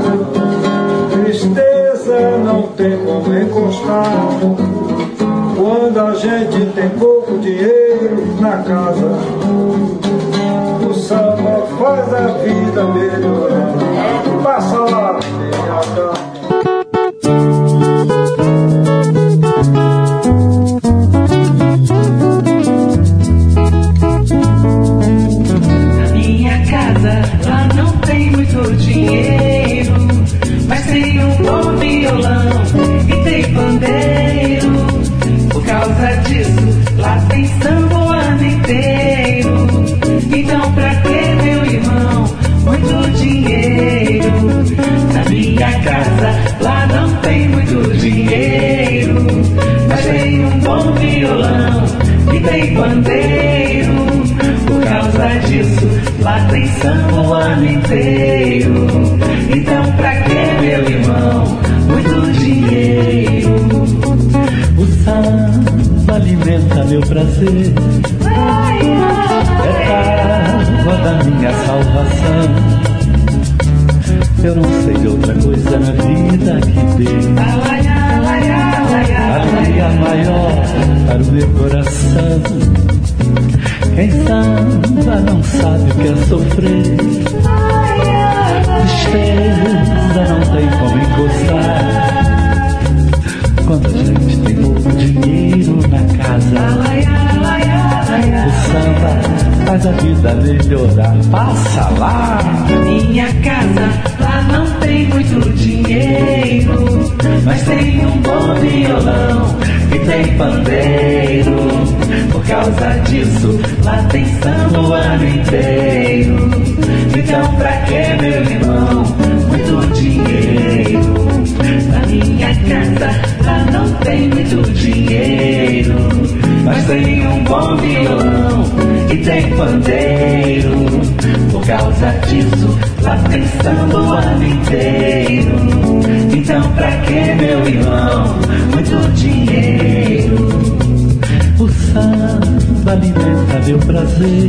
tristeza não tem como encostar. Quando a gente tem pouco dinheiro na casa, o samba faz a vida melhorar. Passa lá, minha casa. Lá não tem muito dinheiro, mas tem um bom violão e tem pandeiro. Por causa disso, lá tem samba o ano inteiro. Então pra que, meu irmão, muito dinheiro? Na minha casa, lá não tem muito dinheiro, mas tem um bom violão e tem pandeiro. Por causa disso, lá tem samba o ano inteiro. Então pra que, meu irmão, muito dinheiro? O samba alimenta meu prazer, é água da minha salvação. Eu não sei de outra coisa na vida que dê alegria maior para o meu coração. Quem samba não sabe o que é sofrer, tristeza não tem como encostar. Quando a gente tem pouco dinheiro na casa, o samba faz a vida melhorar. Passa lá! Na minha casa, lá não tem muito dinheiro, mas tem um bom violão e tem pandeiro. Por causa disso, lá tem samba o ano inteiro. Então pra que, meu irmão, muito dinheiro? Na minha casa, lá não tem muito dinheiro, mas tem um bom violão e tem pandeiro. Por causa disso, lá tem samba o ano inteiro. Então pra que, meu irmão, muito dinheiro? O samba alimenta meu prazer,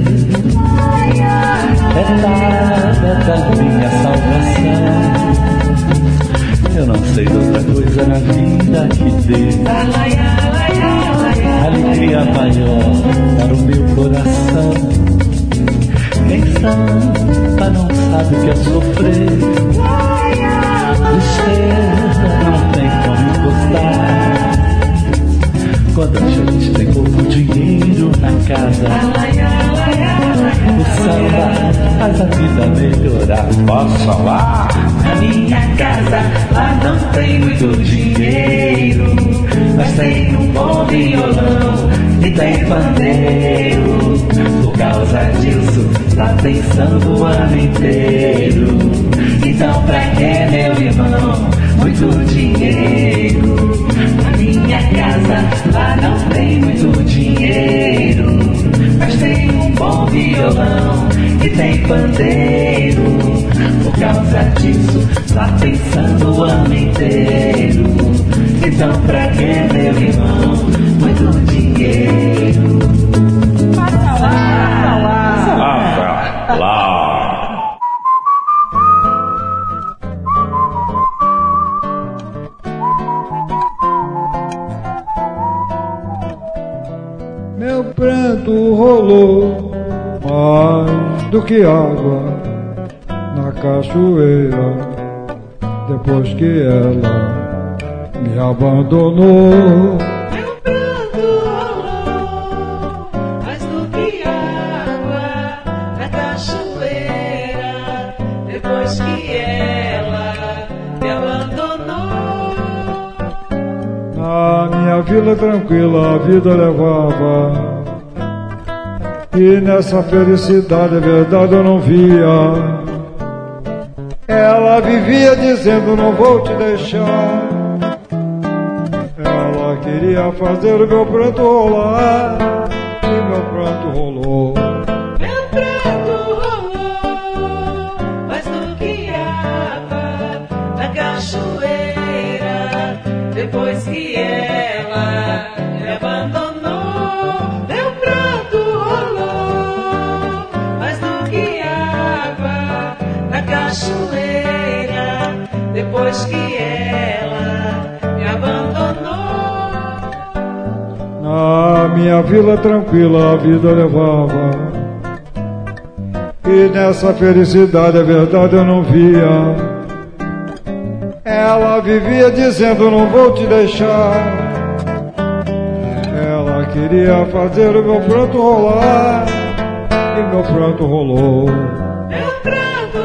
é nada da minha salvação. Eu não sei de outra coisa na vida que dê alegria maior para o meu coração. Quem samba não sabe o que é sofrer, tristeza não tem como encostar. Quando a gente tem pouco dinheiro na casa, o samba faz a vida melhorar. Posso falar? Na minha casa, lá não tem muito dinheiro, mas tem um bom violão e tem pandeiro. Por causa disso, lá tem samba o ano inteiro. Então pra que, meu irmão, muito dinheiro? Na minha casa, lá não tem muito dinheiro, mas tem um bom violão e tem pandeiro. Por causa disso, lá tem samba o ano inteiro. Então pra que, meu irmão, muito dinheiro? Passa lá! Meu pranto rolou mais do que água na cachoeira, depois que ela me abandonou. Meu pranto rolou mais do que água na cachoeira, depois que ela me abandonou. Na minha vila tranquila a vida levava, e nessa felicidade, é verdade, eu não via. Ela vivia dizendo, não vou te deixar. Ela queria fazer o meu pranto rolar, e meu pranto rolou. Meu pranto rolou mais do que água na cachoeira, depois que ela me abandonou. Na minha vila tranquila a vida levava, e nessa felicidade a verdade eu não via. Ela vivia dizendo não vou te deixar. Ela queria fazer o meu pranto rolar, e meu pranto rolou. Meu pranto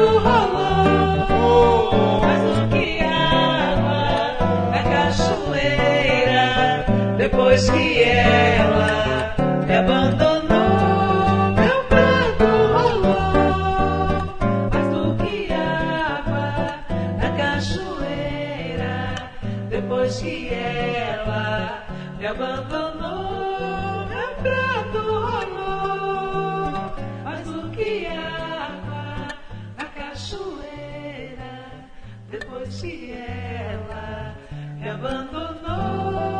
rolou, mais do que água na cachoeira, depois que ela me abandonou. Meu pranto rolou, mais do que água na cachoeira, depois que ela me abandonou. Meu pranto rolou, mais do que água na cachoeira, depois que ela me abandonou.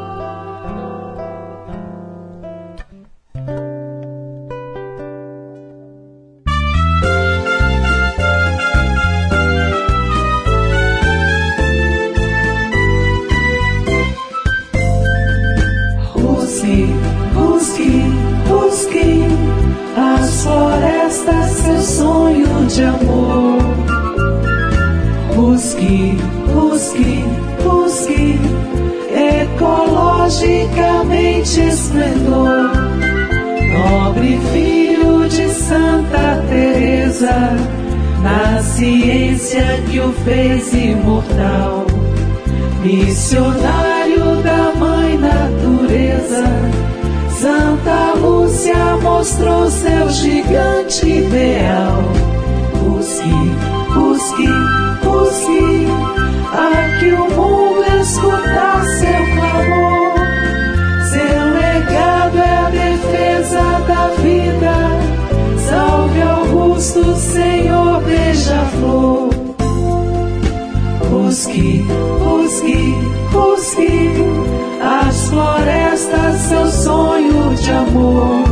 Rusque as florestas, seu sonho de amor. Rusque ecologicamente esplendor. Nobre filho de Santa Teresa, na ciência que o fez imortal. Missionário da Mãe Natureza, Santa Lúcia mostrou seu gigante ideal. Busque, a que o mundo escutar seu clamor. Seu legado é a defesa da vida. Salve Augusto, Senhor beija-flor. Busque as florestas, seu sonho de amor.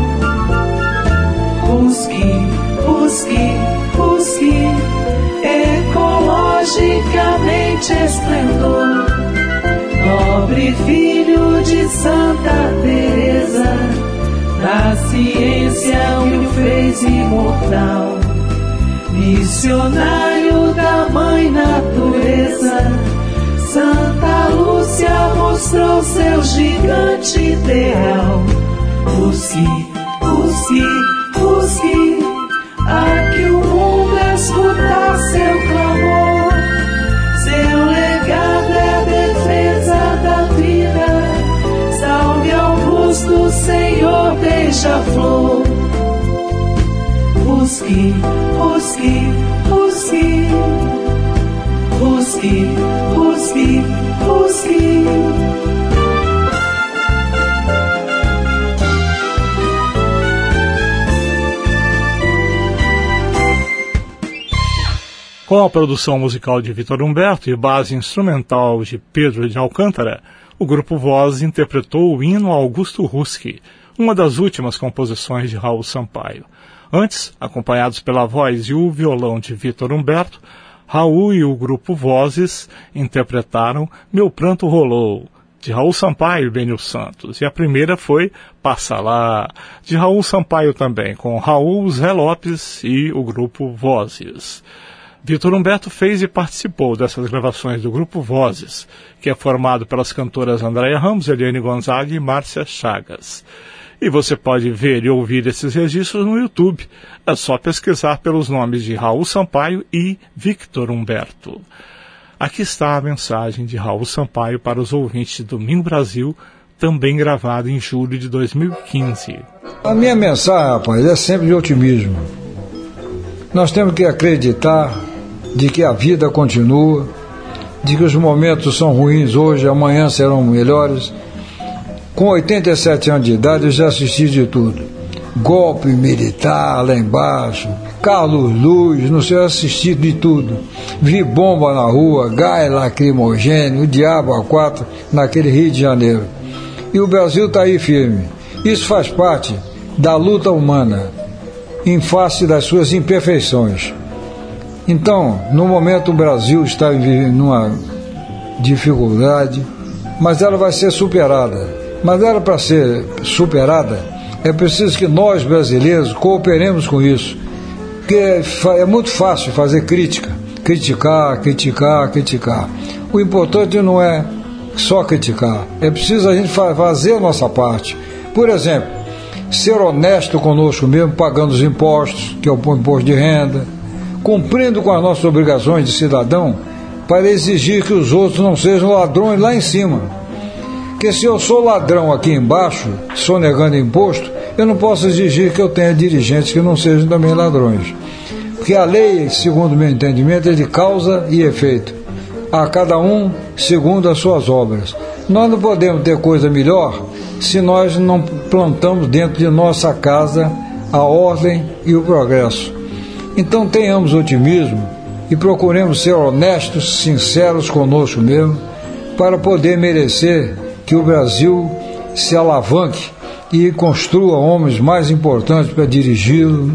Busque ecologicamente esplendor. Nobre filho de Santa Teresa, da ciência que o fez imortal. Missionário da Mãe Natureza, Santa Lúcia mostrou seu gigante ideal. Busque, a que o mundo escutar seu clamor. Seu legado é a defesa da vida. Salve Augusto, Senhor beija-flor. Busque. Com a produção musical de Vitor Humberto e base instrumental de Pedro de Alcântara, o grupo Voz interpretou o hino Augusto Rusque, uma das últimas composições de Raul Sampaio. Antes, acompanhados pela voz e o violão de Vitor Humberto, Raul e o grupo Vozes interpretaram Meu Pranto Rolou, de Raul Sampaio e Benil Santos, e a primeira foi Passa Lá, de Raul Sampaio também, com Raul, Zé Lopes e o grupo Vozes. Vitor Humberto fez e participou dessas gravações do grupo Vozes, que é formado pelas cantoras Andréia Ramos, Eliane Gonzaga e Márcia Chagas. E você pode ver e ouvir esses registros no YouTube. É só pesquisar pelos nomes de Raul Sampaio e Victor Humberto. Aqui está a mensagem de Raul Sampaio para os ouvintes de Domingo Brasil, também gravada em julho de 2015. A minha mensagem, rapaz, é sempre de otimismo. Nós temos que acreditar de que a vida continua, de que os momentos são ruins hoje, amanhã serão melhores. Com 87 anos de idade eu já assisti de tudo. Golpe militar lá embaixo, Carlos Luz, não sei, eu assisti de tudo. Vi bomba na rua, gás lacrimogêneo, o diabo a quatro naquele Rio de Janeiro. E o Brasil está aí firme. Isso faz parte da luta humana, em face das suas imperfeições. Então, no momento o Brasil está vivendo numa dificuldade, mas ela vai ser superada. Mas ela, para ser superada, é preciso que nós brasileiros cooperemos com isso, porque é muito fácil fazer criticar. O importante não é só criticar, é preciso a gente fazer a nossa parte. Por exemplo, ser honesto conosco mesmo, pagando os impostos, que é o imposto de renda, cumprindo com as nossas obrigações de cidadão, para exigir que os outros não sejam ladrões lá em cima. Porque se eu sou ladrão aqui embaixo, sonegando imposto, eu não posso exigir que eu tenha dirigentes que não sejam também ladrões. Porque a lei, segundo o meu entendimento, é de causa e efeito. A cada um segundo as suas obras. Nós não podemos ter coisa melhor se nós não plantamos dentro de nossa casa a ordem e o progresso. Então tenhamos otimismo e procuremos ser honestos, sinceros conosco mesmo, para poder merecer que o Brasil se alavanque e construa homens mais importantes para dirigi-lo,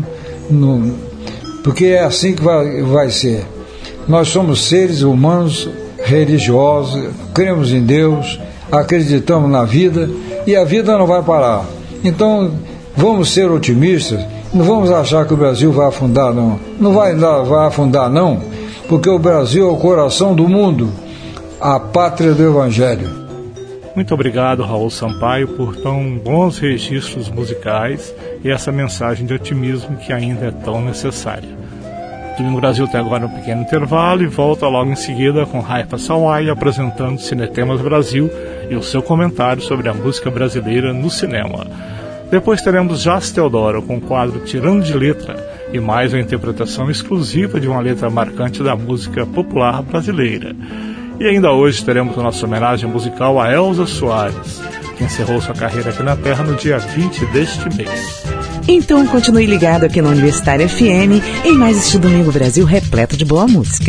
porque é assim que vai ser. Nós somos seres humanos religiosos, cremos em Deus, acreditamos na vida e a vida não vai parar. Então vamos ser otimistas, não vamos achar que o Brasil vai afundar, não. Não vai afundar, não, porque o Brasil é o coração do mundo, a pátria do Evangelho. Muito obrigado, Raul Sampaio, por tão bons registros musicais e essa mensagem de otimismo que ainda é tão necessária. Domingo Brasil tem agora um pequeno intervalo e volta logo em seguida com Raifa Sawai apresentando Cinetemas Brasil e o seu comentário sobre a música brasileira no cinema. Depois teremos Jas Teodoro com o quadro Tirando de Letra e mais uma interpretação exclusiva de uma letra marcante da música popular brasileira. E ainda hoje teremos a nossa homenagem musical a Elza Soares, que encerrou sua carreira aqui na Terra no dia 20 deste mês. Então continue ligado aqui na Universitária FM em mais este Domingo Brasil repleto de boa música.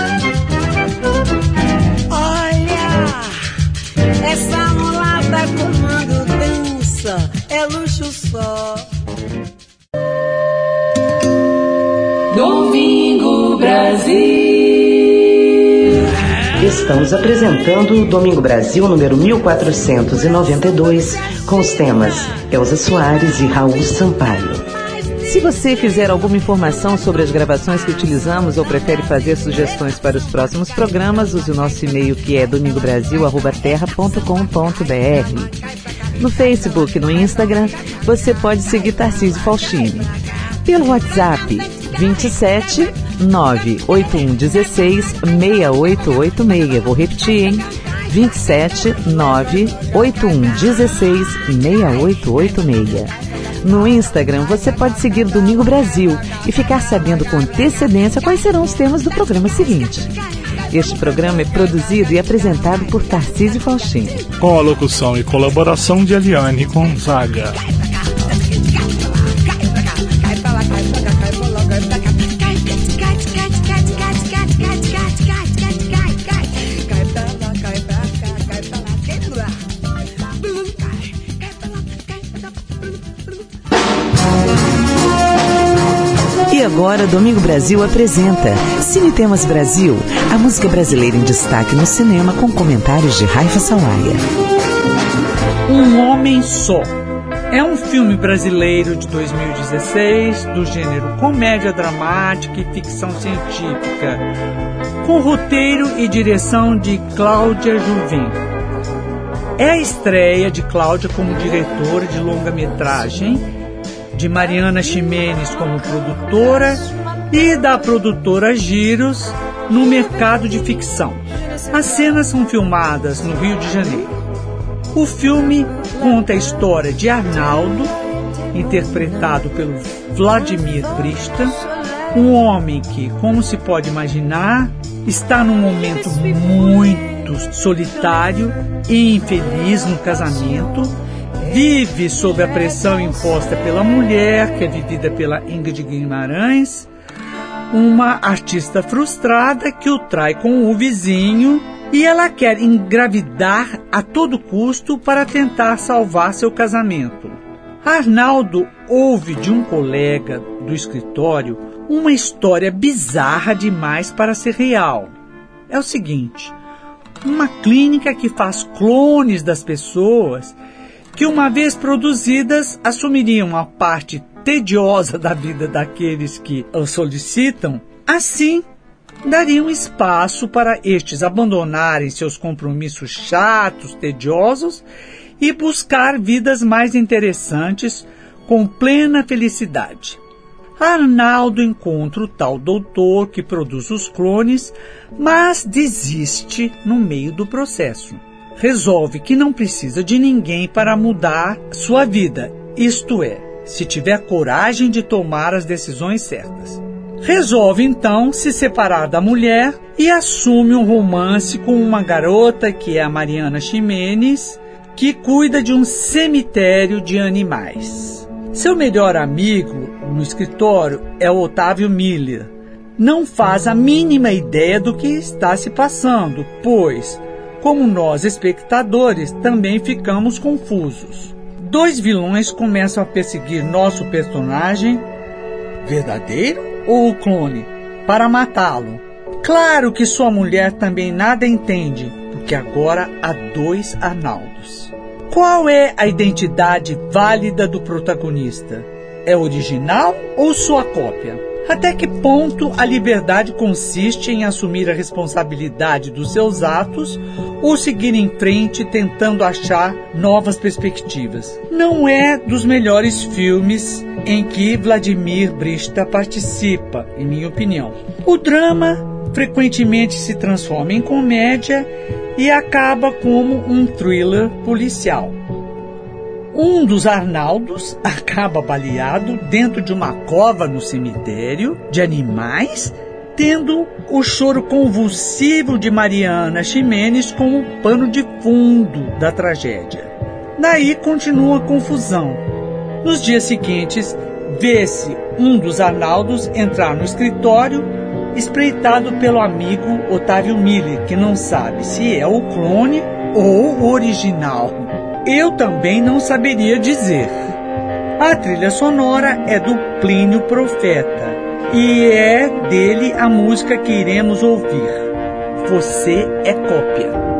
Olha, essa mulata comando dança, é luxo só. Domingo Brasil. Estamos apresentando o Domingo Brasil número 1492 com os temas Elza Soares e Raul Sampaio. Se você quiser alguma informação sobre as gravações que utilizamos ou prefere fazer sugestões para os próximos programas, use o nosso e-mail que é domingobrasil@terra.com.br. No Facebook e no Instagram, você pode seguir Tarcísio Faustini. Pelo WhatsApp 27 98116 6886. Vou repetir, hein? 27 98116 6886. No Instagram você pode seguir Domingo Brasil e ficar sabendo com antecedência quais serão os temas do programa seguinte. Este programa é produzido e apresentado por Tarcísio Faustini, com a locução e colaboração de Eliane Gonzaga. E agora, Domingo Brasil apresenta Cinetemas Brasil, a música brasileira em destaque no cinema, com comentários de Raifa Sawaia. Um Homem Só é um filme brasileiro de 2016 do gênero comédia dramática e ficção científica, com roteiro e direção de Cláudia Juvin. É a estreia de Cláudia como diretora de longa-metragem, de Mariana Ximenes como produtora e da produtora Giros no mercado de ficção. As cenas são filmadas no Rio de Janeiro. O filme conta a história de Arnaldo, interpretado pelo Vladimir Brista, um homem que, como se pode imaginar, está num momento muito solitário e infeliz no casamento. Vive sob a pressão imposta pela mulher, que é vivida pela Ingrid Guimarães, uma artista frustrada que o trai com o vizinho, e ela quer engravidar a todo custo para tentar salvar seu casamento. Arnaldo ouve de um colega do escritório uma história bizarra demais para ser real. É o seguinte: uma clínica que faz clones das pessoas que, uma vez produzidas, assumiriam a parte tediosa da vida daqueles que o solicitam. Assim, dariam espaço para estes abandonarem seus compromissos chatos, tediosos e buscar vidas mais interessantes com plena felicidade. Arnaldo encontra o tal doutor que produz os clones, mas desiste no meio do processo. Resolve que não precisa de ninguém para mudar sua vida, isto é, se tiver coragem de tomar as decisões certas. Resolve então se separar da mulher e assume um romance com uma garota que é a Mariana Ximenes, que cuida de um cemitério de animais. Seu melhor amigo no escritório é o Otávio Miller. Não faz a mínima ideia do que está se passando, pois, como nós espectadores, também ficamos confusos. Dois vilões começam a perseguir nosso personagem verdadeiro ou o clone para matá-lo. Claro que sua mulher também nada entende, porque agora há dois Arnaldos. Qual é a identidade válida do protagonista? É original ou sua cópia? Até que ponto a liberdade consiste em assumir a responsabilidade dos seus atos ou seguir em frente tentando achar novas perspectivas? Não é dos melhores filmes em que Vladimir Brista participa, em minha opinião. O drama frequentemente se transforma em comédia e acaba como um thriller policial. Um dos Arnaldos acaba baleado dentro de uma cova no cemitério de animais, tendo o choro convulsivo de Mariana Ximenes como pano de fundo da tragédia. Daí continua a confusão. Nos dias seguintes, vê-se um dos Arnaldos entrar no escritório, espreitado pelo amigo Otávio Miller, que não sabe se é o clone ou o original. Eu também não saberia dizer. A trilha sonora é do Plínio Profeta e é dele a música que iremos ouvir. Você é cópia.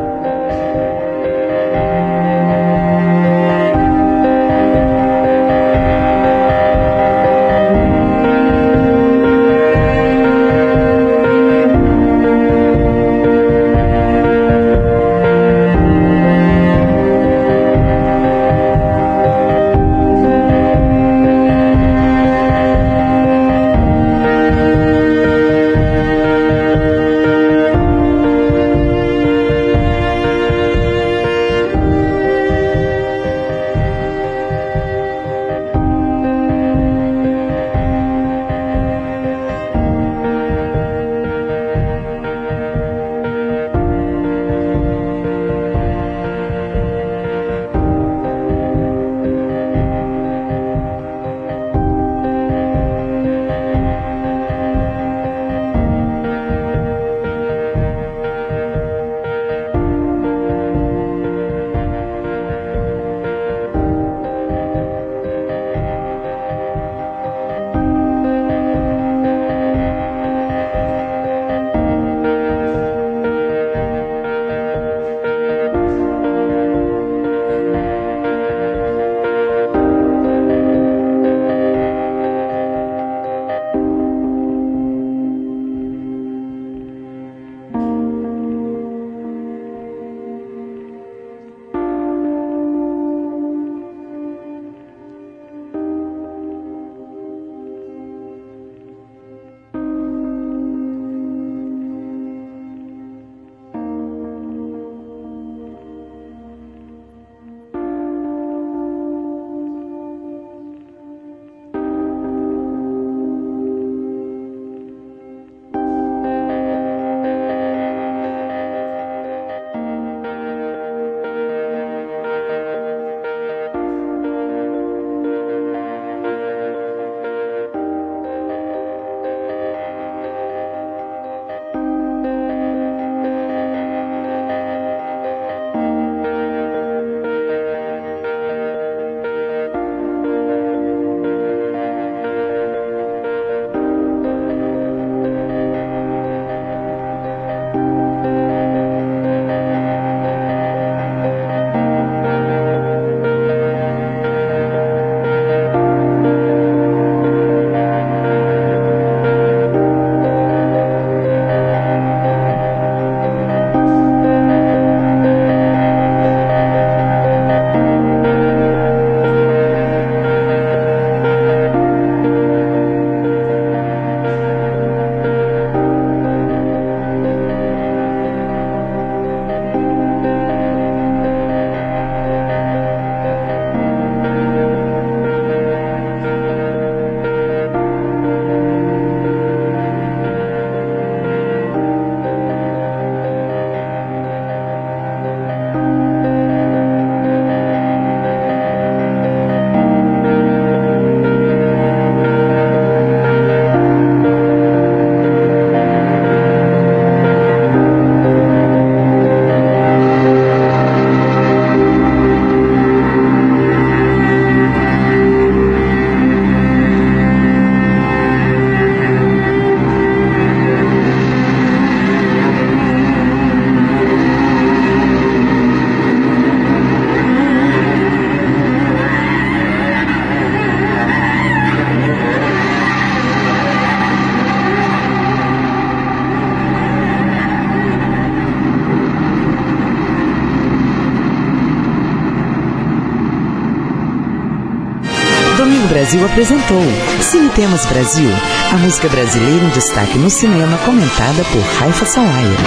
Brasil apresentou Cine Temas Brasil, a música brasileira em destaque no cinema, comentada por Raifa Sawaia.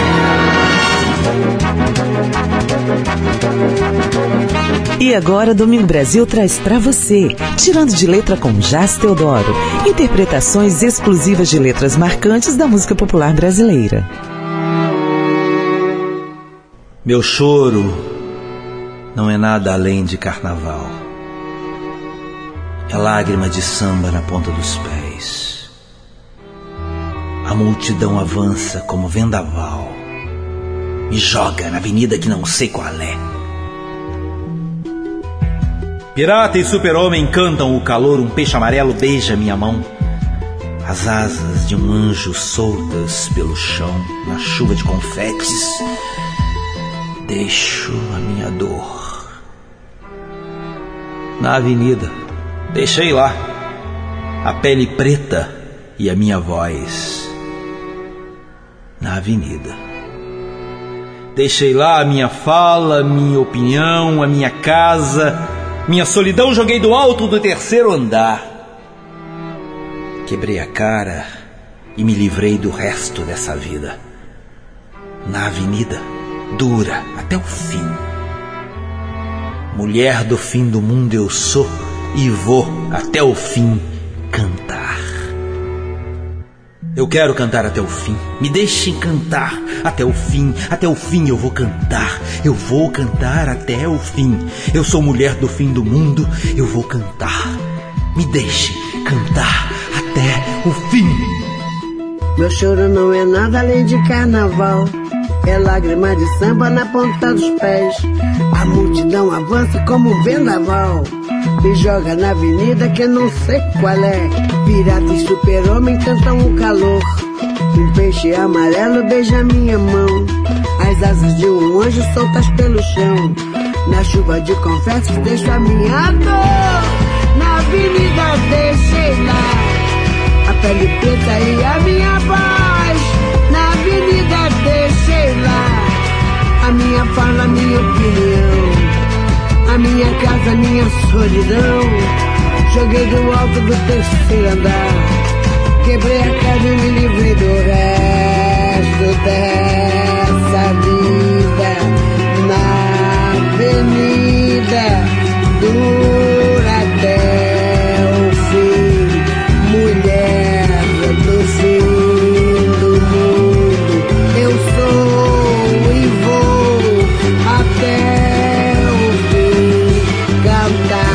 E agora Domingo Brasil traz pra você Tirando de Letra com Jás Teodoro, interpretações exclusivas de letras marcantes da música popular brasileira. Meu choro não é nada além de carnaval. É lágrima de samba na ponta dos pés. A multidão avança como vendaval, me joga na avenida que não sei qual é. Pirata e super-homem cantam o calor, um peixe amarelo beija minha mão. As asas de um anjo soltas pelo chão, na chuva de confetes, deixo a minha dor. Na avenida, deixei lá a pele preta e a minha voz. Na avenida, deixei lá a minha fala, a minha opinião, a minha casa, minha solidão, joguei do alto do terceiro andar. Quebrei a cara e me livrei do resto dessa vida. Na avenida, dura até o fim. Mulher do fim do mundo eu sou e vou até o fim cantar. Eu quero cantar até o fim. Me deixem cantar até o fim. Até o fim eu vou cantar. Eu vou cantar até o fim. Eu sou mulher do fim do mundo. Eu vou cantar. Me deixe cantar até o fim. Meu choro não é nada além de carnaval. É lágrima de samba na ponta dos pés. A multidão avança como um vendaval, me joga na avenida que eu não sei qual é. Pirata e super-homem cantam o calor, um peixe amarelo beija minha mão. As asas de um anjo soltas pelo chão, na chuva de confetes deixo a minha dor. Na avenida deixei lá a pele preta e a minha voz. Na avenida deixei lá a minha fala, a minha opinião, a minha casa, a minha solidão. Joguei do alto do terceiro andar, quebrei a casa e me livrei do resto dessa vida. Na avenida, dura até o fim. Mulher do fim do mundo, eu sou e vou até o fim cantar.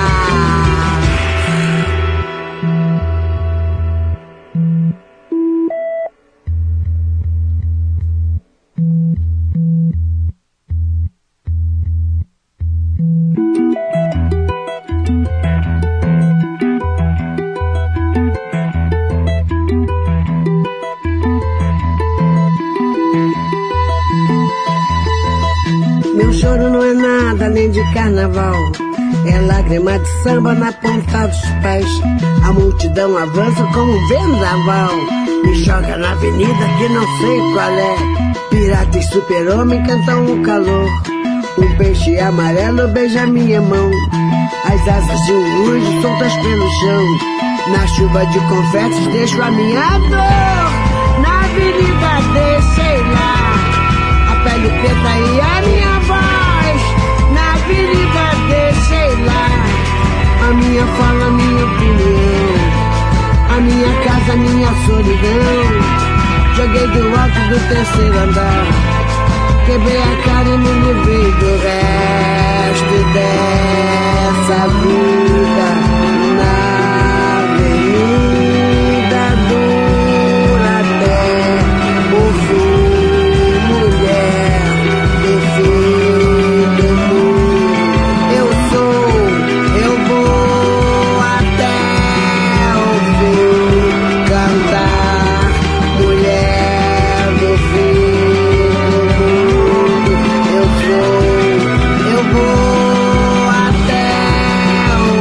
Meu choro não é nada além de carnaval, é lágrima de samba na ponta dos pés. A multidão avança como um vendaval, me joga na avenida que não sei qual é. Pirata e super-homem cantam o calor, um peixe amarelo beija minha mão. As asas de um anjo soltas pelo chão, na chuva de confetes deixo a minha dor. Na avenida deixei lá a pele preta e a minha voz. Na avenida deixei lá a minha fala, a minha opinião, a minha casa, a minha solidão. Joguei do alto do terceiro andar, quebrei a cara e me livrei do resto dessa vida. Na avenida dura até o fim. Mulher do fim do mundo, eu sou, eu vou até o fim cantar. Mulher do fim do mundo, eu sou, eu vou até o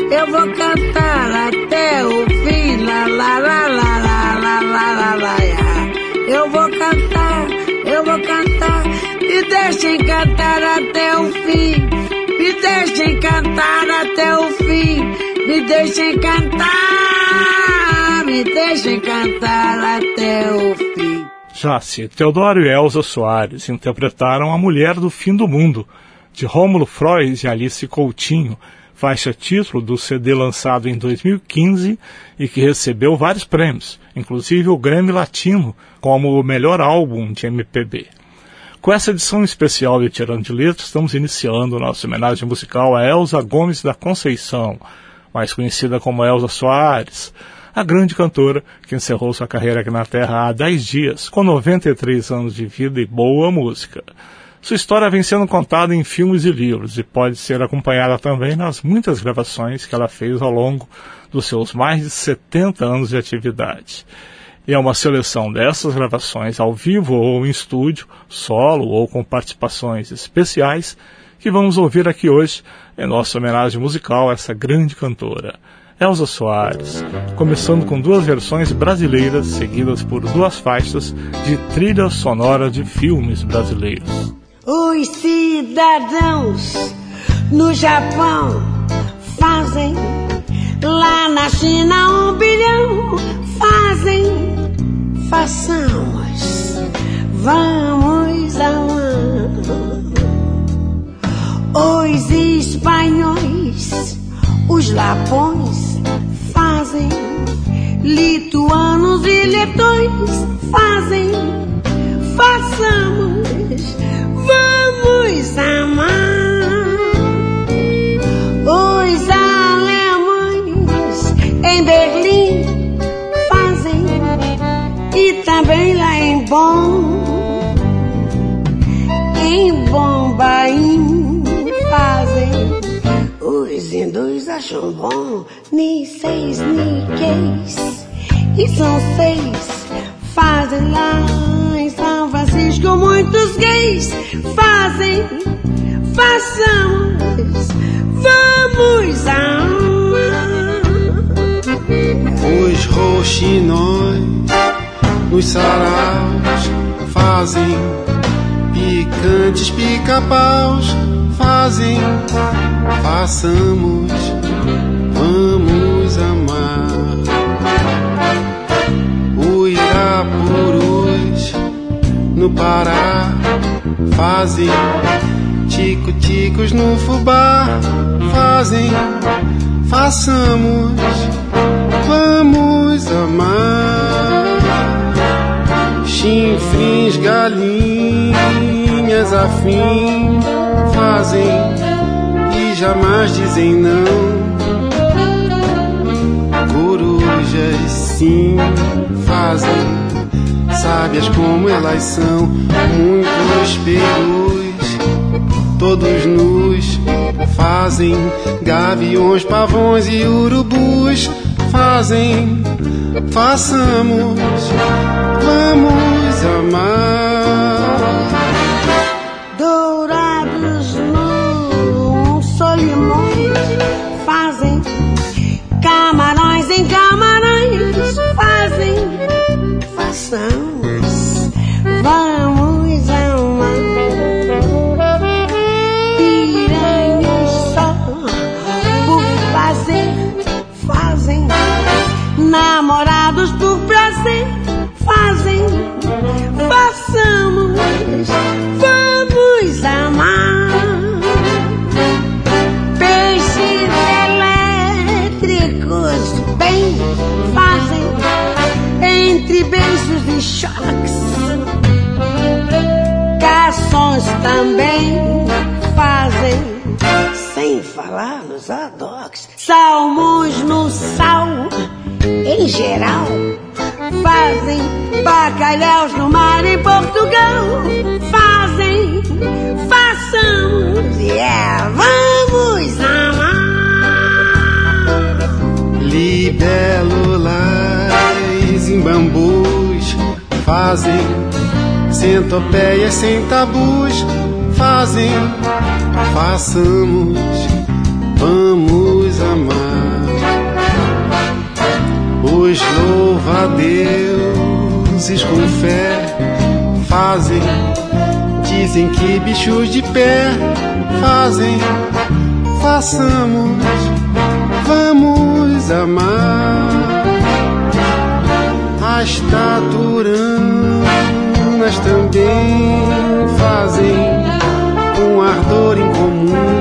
eu vou cantar até o fim. Lá, lá, lá, lá, lá, lá, lá, lá, lá. Eu vou cantar, me deixem cantar até o fim. Me deixem cantar até o fim. Me deixem cantar até o fim. Jaci Teodoro e Elza Soares interpretaram A Mulher do Fim do Mundo, de Rômulo Frois e Alice Coutinho, faixa título do CD lançado em 2015 e que recebeu vários prêmios, inclusive o Grammy Latino, como o melhor álbum de MPB. Com essa edição especial de Tirando de Letras, estamos iniciando nossa homenagem musical a Elza Gomes da Conceição, mais conhecida como Elza Soares, a grande cantora que encerrou sua carreira aqui na Terra há 10 dias, com 93 anos de vida e boa música. Sua história vem sendo contada em filmes e livros e pode ser acompanhada também nas muitas gravações que ela fez ao longo dos seus mais de 70 anos de atividade. E é uma seleção dessas gravações, ao vivo ou em estúdio, solo ou com participações especiais, que vamos ouvir aqui hoje em nossa homenagem musical a essa grande cantora, Elza Soares, começando com 2 versões brasileiras, seguidas por 2 faixas de trilha sonora de filmes brasileiros. Os cidadãos no Japão fazem, lá na China 1 bilhão fazem, façamos, vamos amar. Os espanhóis, os lapões fazem, lituanos e letões fazem, façamos, vamos amar. Os alemães em Berlim fazem, e também lá em Bombaim fazem. Os hindus acham bom, ni 6 ni queis, e são 6, fazem lá em São Francisco muitos gays, fazem, façamos, vamos amar. Os roxinóis nos saraus fazem, picantes pica-paus fazem, façamos, vamos amar. O Irapurus no Pará fazem, tico-ticos no fubá fazem, façamos, vamos amar. Chinfrins, galinhas afim fazem, e jamais dizem não. Corujas sim fazem, sábias como elas são. Muitos perus, todos nus, fazem. Gaviões, pavões e urubus fazem, façamos, vamos amar. Dourados no Solimões fazem, camarões em Camarões fazem, façamos, vamos amar. Piranhas só por fazer fazem, namorados por prazer fazem, façamos, vamos amar. Peixes elétricos bem fazem, entre beijos e choques. Garçons também fazem, sem falar nos adoques. Salmões no sal, em geral, fazem. Bacalhaus no mar em Portugal fazem, façamos, yeah, vamos amar. Libélulas em bambus fazem, centopeias sem tabus fazem, façamos, vamos amar. Deuses com fé fazem, dizem que bichos de pé fazem. Façamos, vamos amar. As taturanas também fazem um ardor em comum.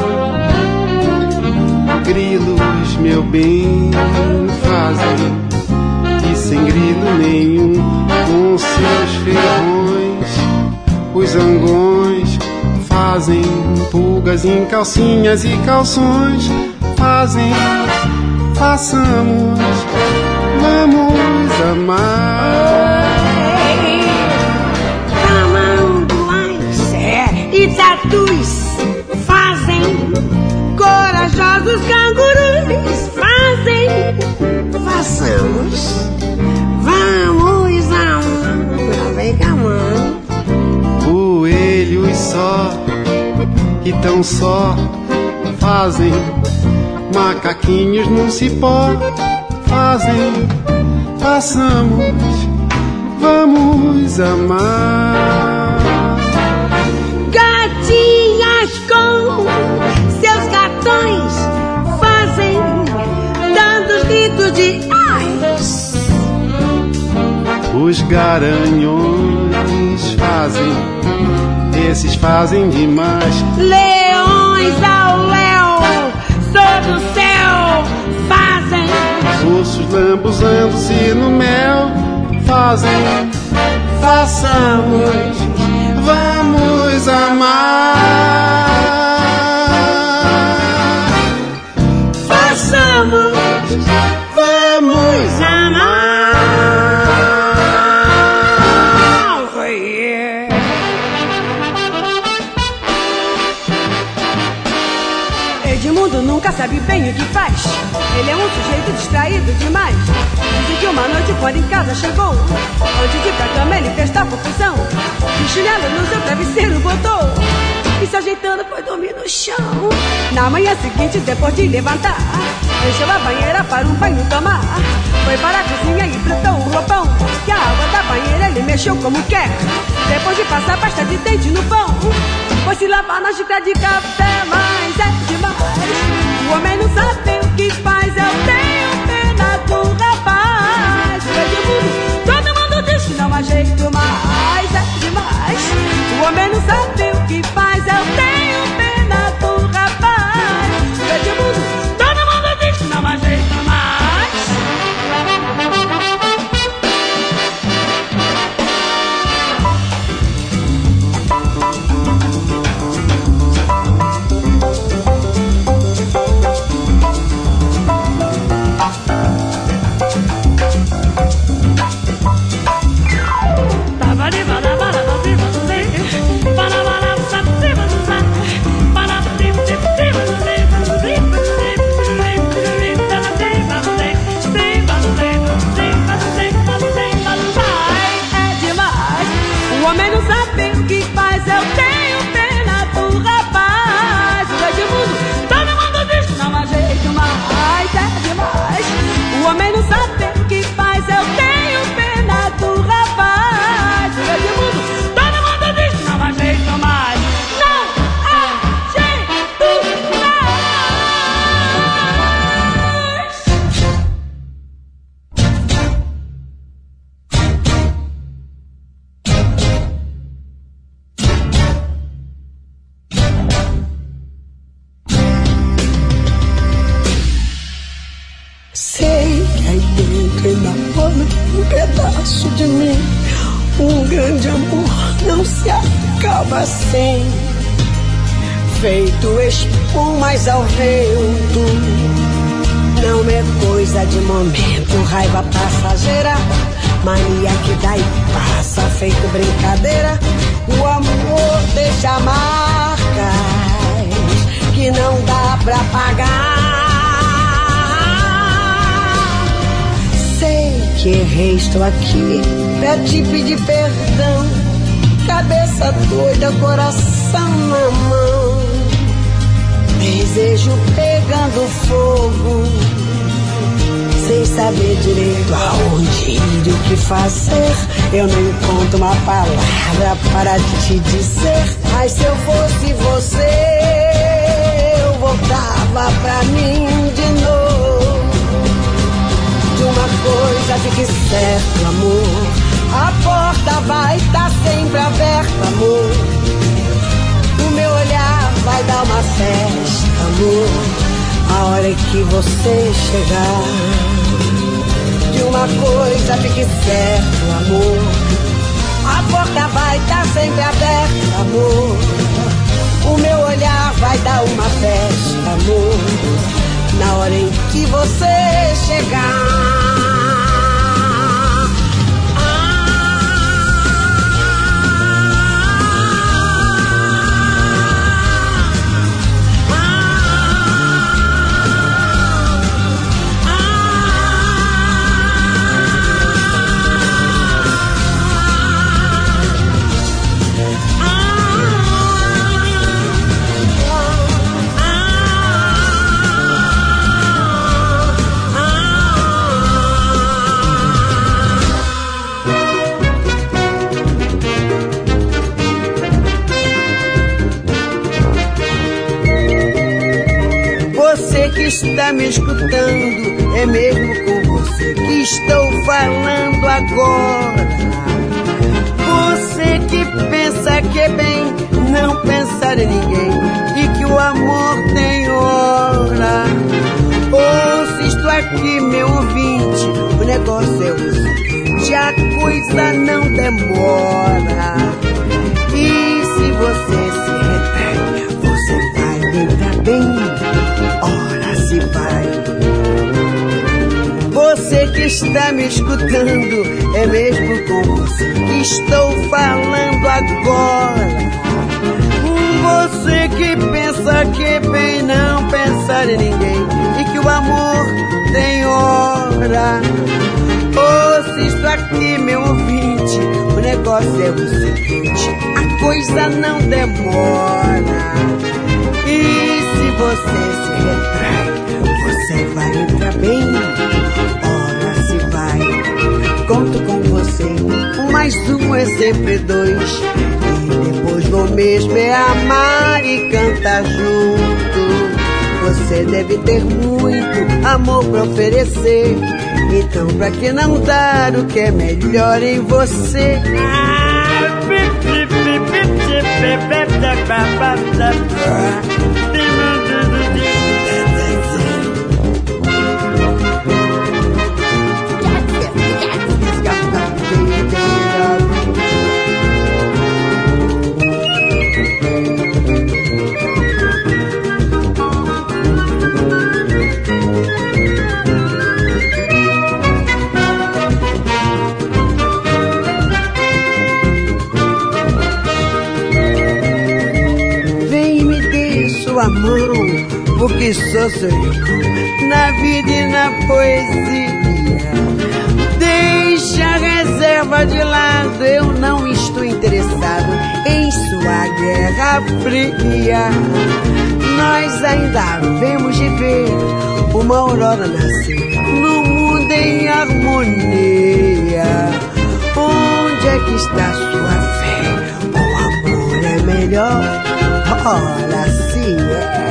Grilos, meu bem, fazem e sem grilo nenhum. Com seus ferrões, os zangões fazem pulgas em calcinhas e calções. Fazem, façamos, vamos amar. Tamanduás e tatus fazem. Corajosos cangurus fazem. Façamos, vamos amar. Vem cá, mano. Coelhos só e tão só fazem. Macaquinhos num cipó fazem. Façamos, vamos amar. Gatinhas com seus gatões fazem, dando os gritos de ai. Os garanhões fazem, esses fazem demais. Leões ao léu, sob o céu fazem. Ursos lambuzando-se no mel fazem. Façamos, vamos amar. Façamos, vamos amar. Edmundo nunca sabe bem o que faz. Ele é um sujeito distraído demais. Dizem que uma noite fora em casa chegou. Antes de ir pra cama ele fez a confusão. De chinelo no seu travesseiro botou. E se ajeitando foi dormir no chão. Na manhã seguinte, depois de levantar, encheu a banheira para um banho tomar. Foi para a cozinha e fritou o roupão. Que a água da banheira ele mexeu como quer. Depois de passar pasta de dente no pão, foi se lavar na xícara de café. Mas é demais, o homem não sabe o que faz. Eu tenho pena do rapaz. Todo mundo diz que não há jeito mais. É demais, o homem não sabe o que faz. Eu tenho pena do rapaz. Todo mundo diz que não há jeito mais. Assim, feito espumas ao vento, não é coisa de momento, raiva passageira, mania que dá e passa, feito brincadeira. O amor deixa marcas que não dá pra pagar. Sei que errei, estou aqui pra te pedir perdão. Cabeça doida, coração na mão, desejo pegando fogo, sem saber direito aonde ir e o que fazer. Eu não encontro uma palavra para te dizer. Mas se eu fosse você, eu voltava pra mim de novo. De uma coisa fique certo, amor, a porta vai estar sempre aberta, amor. O meu olhar vai dar uma festa, amor, a hora em que você chegar. De uma coisa fique certo, amor, a porta vai estar sempre aberta, amor. O meu olhar vai dar uma festa, amor, na hora em que você chegar. Está me escutando, é mesmo com você que estou falando agora. Você que pensa que é bem não pensar em ninguém e que o amor tem hora. Ouça isto aqui, meu ouvinte, o negócio é o seguinte, a coisa não demora. E se você se retrai, você vai entrar bem. Se vai. Você que está me escutando, é mesmo com você que estou falando agora. Você que pensa que bem não pensar em ninguém e que o amor tem hora. Ouça isto aqui, meu ouvinte, o negócio é o seguinte, a coisa não demora. E se você se retrai, você vai entrar bem, ora se vai. Conto com você, 1 mais 1 é sempre 2. E depois do mesmo é amar e cantar junto. Você deve ter muito amor pra oferecer, então pra que não dar o que é melhor em você? Sua mão, porque só sou eu na vida e na poesia. Deixa a reserva de lado, eu não estou interessado em sua guerra fria. Nós ainda havemos de ver uma aurora nascer no mundo em harmonia. Onde é que está sua fé? O amor é melhor. Ora sim é.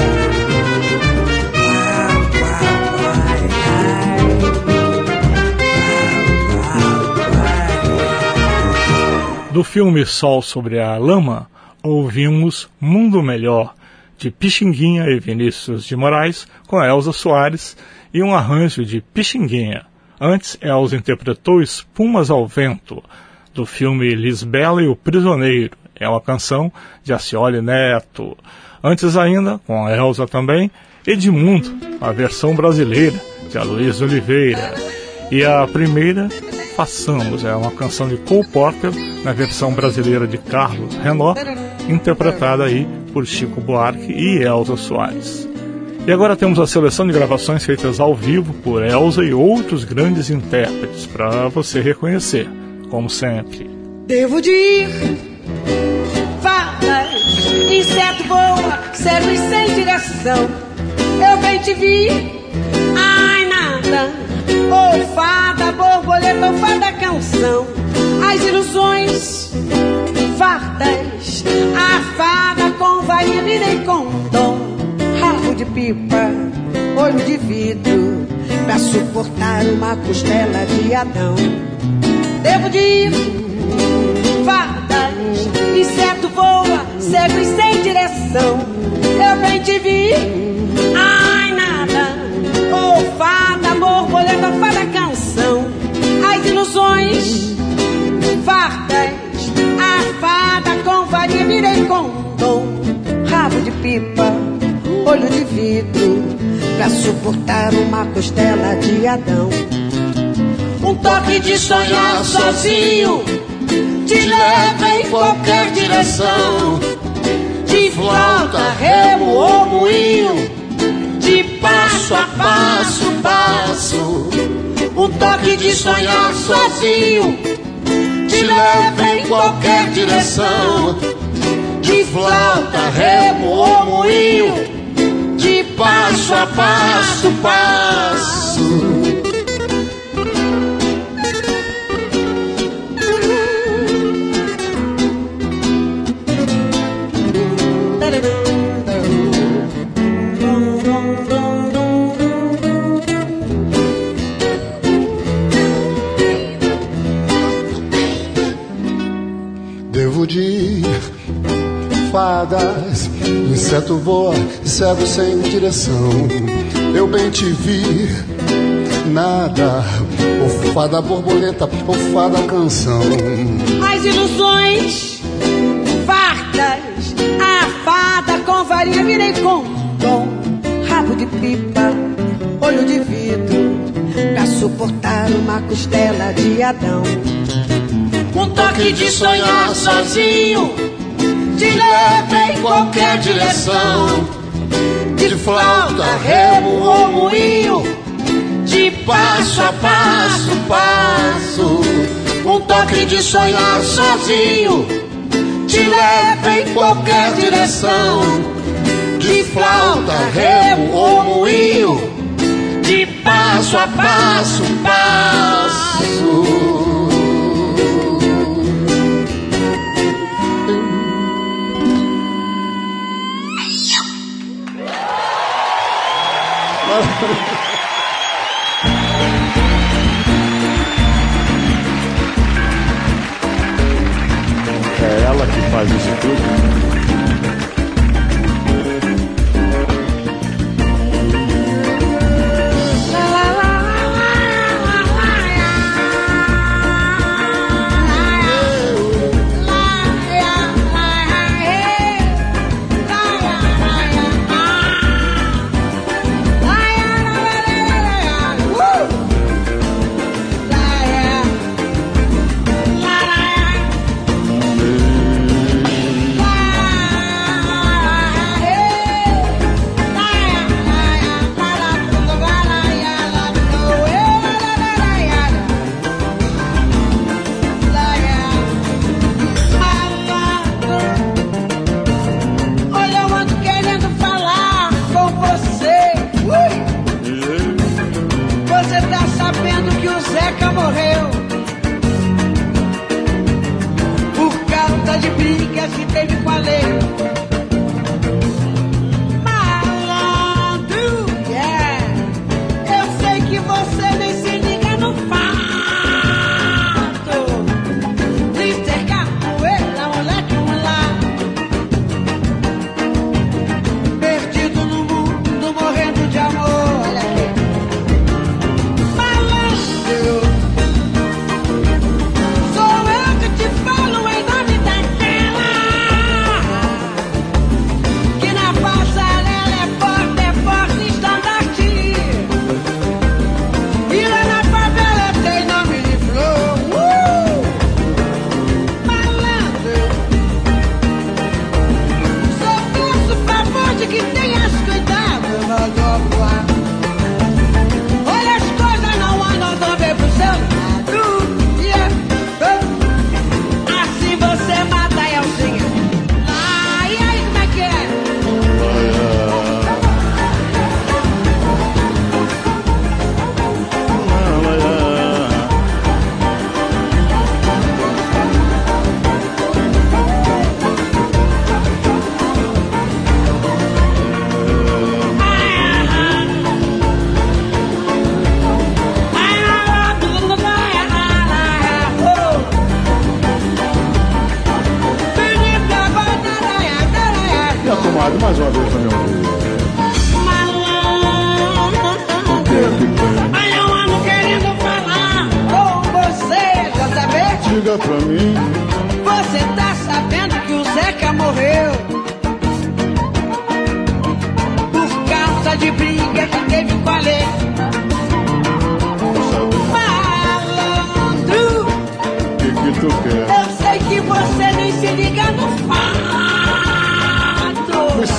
Do filme Sol sobre a Lama, ouvimos Mundo Melhor, de Pixinguinha e Vinícius de Moraes, com Elza Soares, e um arranjo de Pixinguinha. Antes, Elza interpretou Espumas ao Vento, do filme Lisbela e o Prisioneiro. É uma canção de Acioli Neto. Antes ainda, com a Elza também, Edmundo, a versão brasileira de Aloysio Oliveira. E a primeira, Façamos, é uma canção de Cole Porter, na versão brasileira de Carlos Renaud, interpretada aí por Chico Buarque e Elza Soares. E agora temos a seleção de gravações feitas ao vivo por Elza e outros grandes intérpretes, para você reconhecer, como sempre. Devo de ir, fadas, inseto voa, cegos sem direção. Eu bem te vi, ai nada, ou borboleta ou fada canção, as ilusões fartas, a fada com varinha virei com dom, rabo de pipa, olho de vidro, pra suportar uma costela de Adão. Devo de ir, fardas, inseto voa, cego e sem direção. Eu bem te vi, ai nada, oh fada, borboleta, fada canção, as ilusões fardas, a fada com varinha virei com dom, rabo de pipa, olho de vidro, pra suportar uma costela de Adão. Um toque de sonhar sozinho te leva em qualquer direção, de flauta, remo ou moinho, de passo a passo, passo. Um toque de sonhar sozinho te leva em qualquer direção, de flauta, remo ou moinho, de passo a passo, passo. Devo de ir, fadas, inseto voa, cego sem direção. Eu bem te vi, nada, ou fada borboleta, ou fada canção. As ilusões fartas, a fada com varinha virei com dom, rabo de pipa, olho de vidro, pra suportar uma costela de Adão. Um toque de sonhar sozinho te leva em qualquer direção, de flauta, remo ou moinho, de passo a passo, passo. Um toque de sonhar sozinho te leva em qualquer direção, de flauta, remo ou moinho, de passo a passo, passo. É ela que faz isso tudo.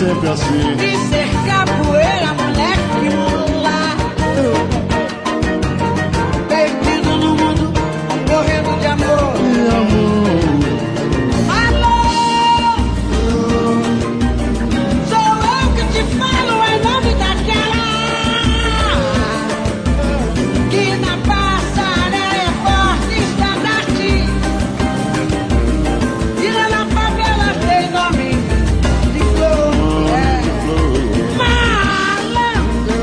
sempre assim. De ser capoeira, moleque mulato, perdido no mundo, morrendo de amor. De amor. Alô, sou eu que te falo em nome daquela que na passarela é forte estandarte, e lá na favela tem nome de flor. Malandro,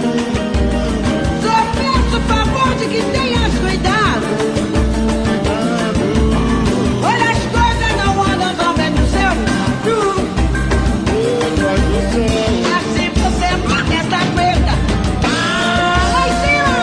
só peço favor de que tenhas cuidado. Olha, as coisas não andam tão bem no seu lado. Assim você mata essa preta. Lá em cima.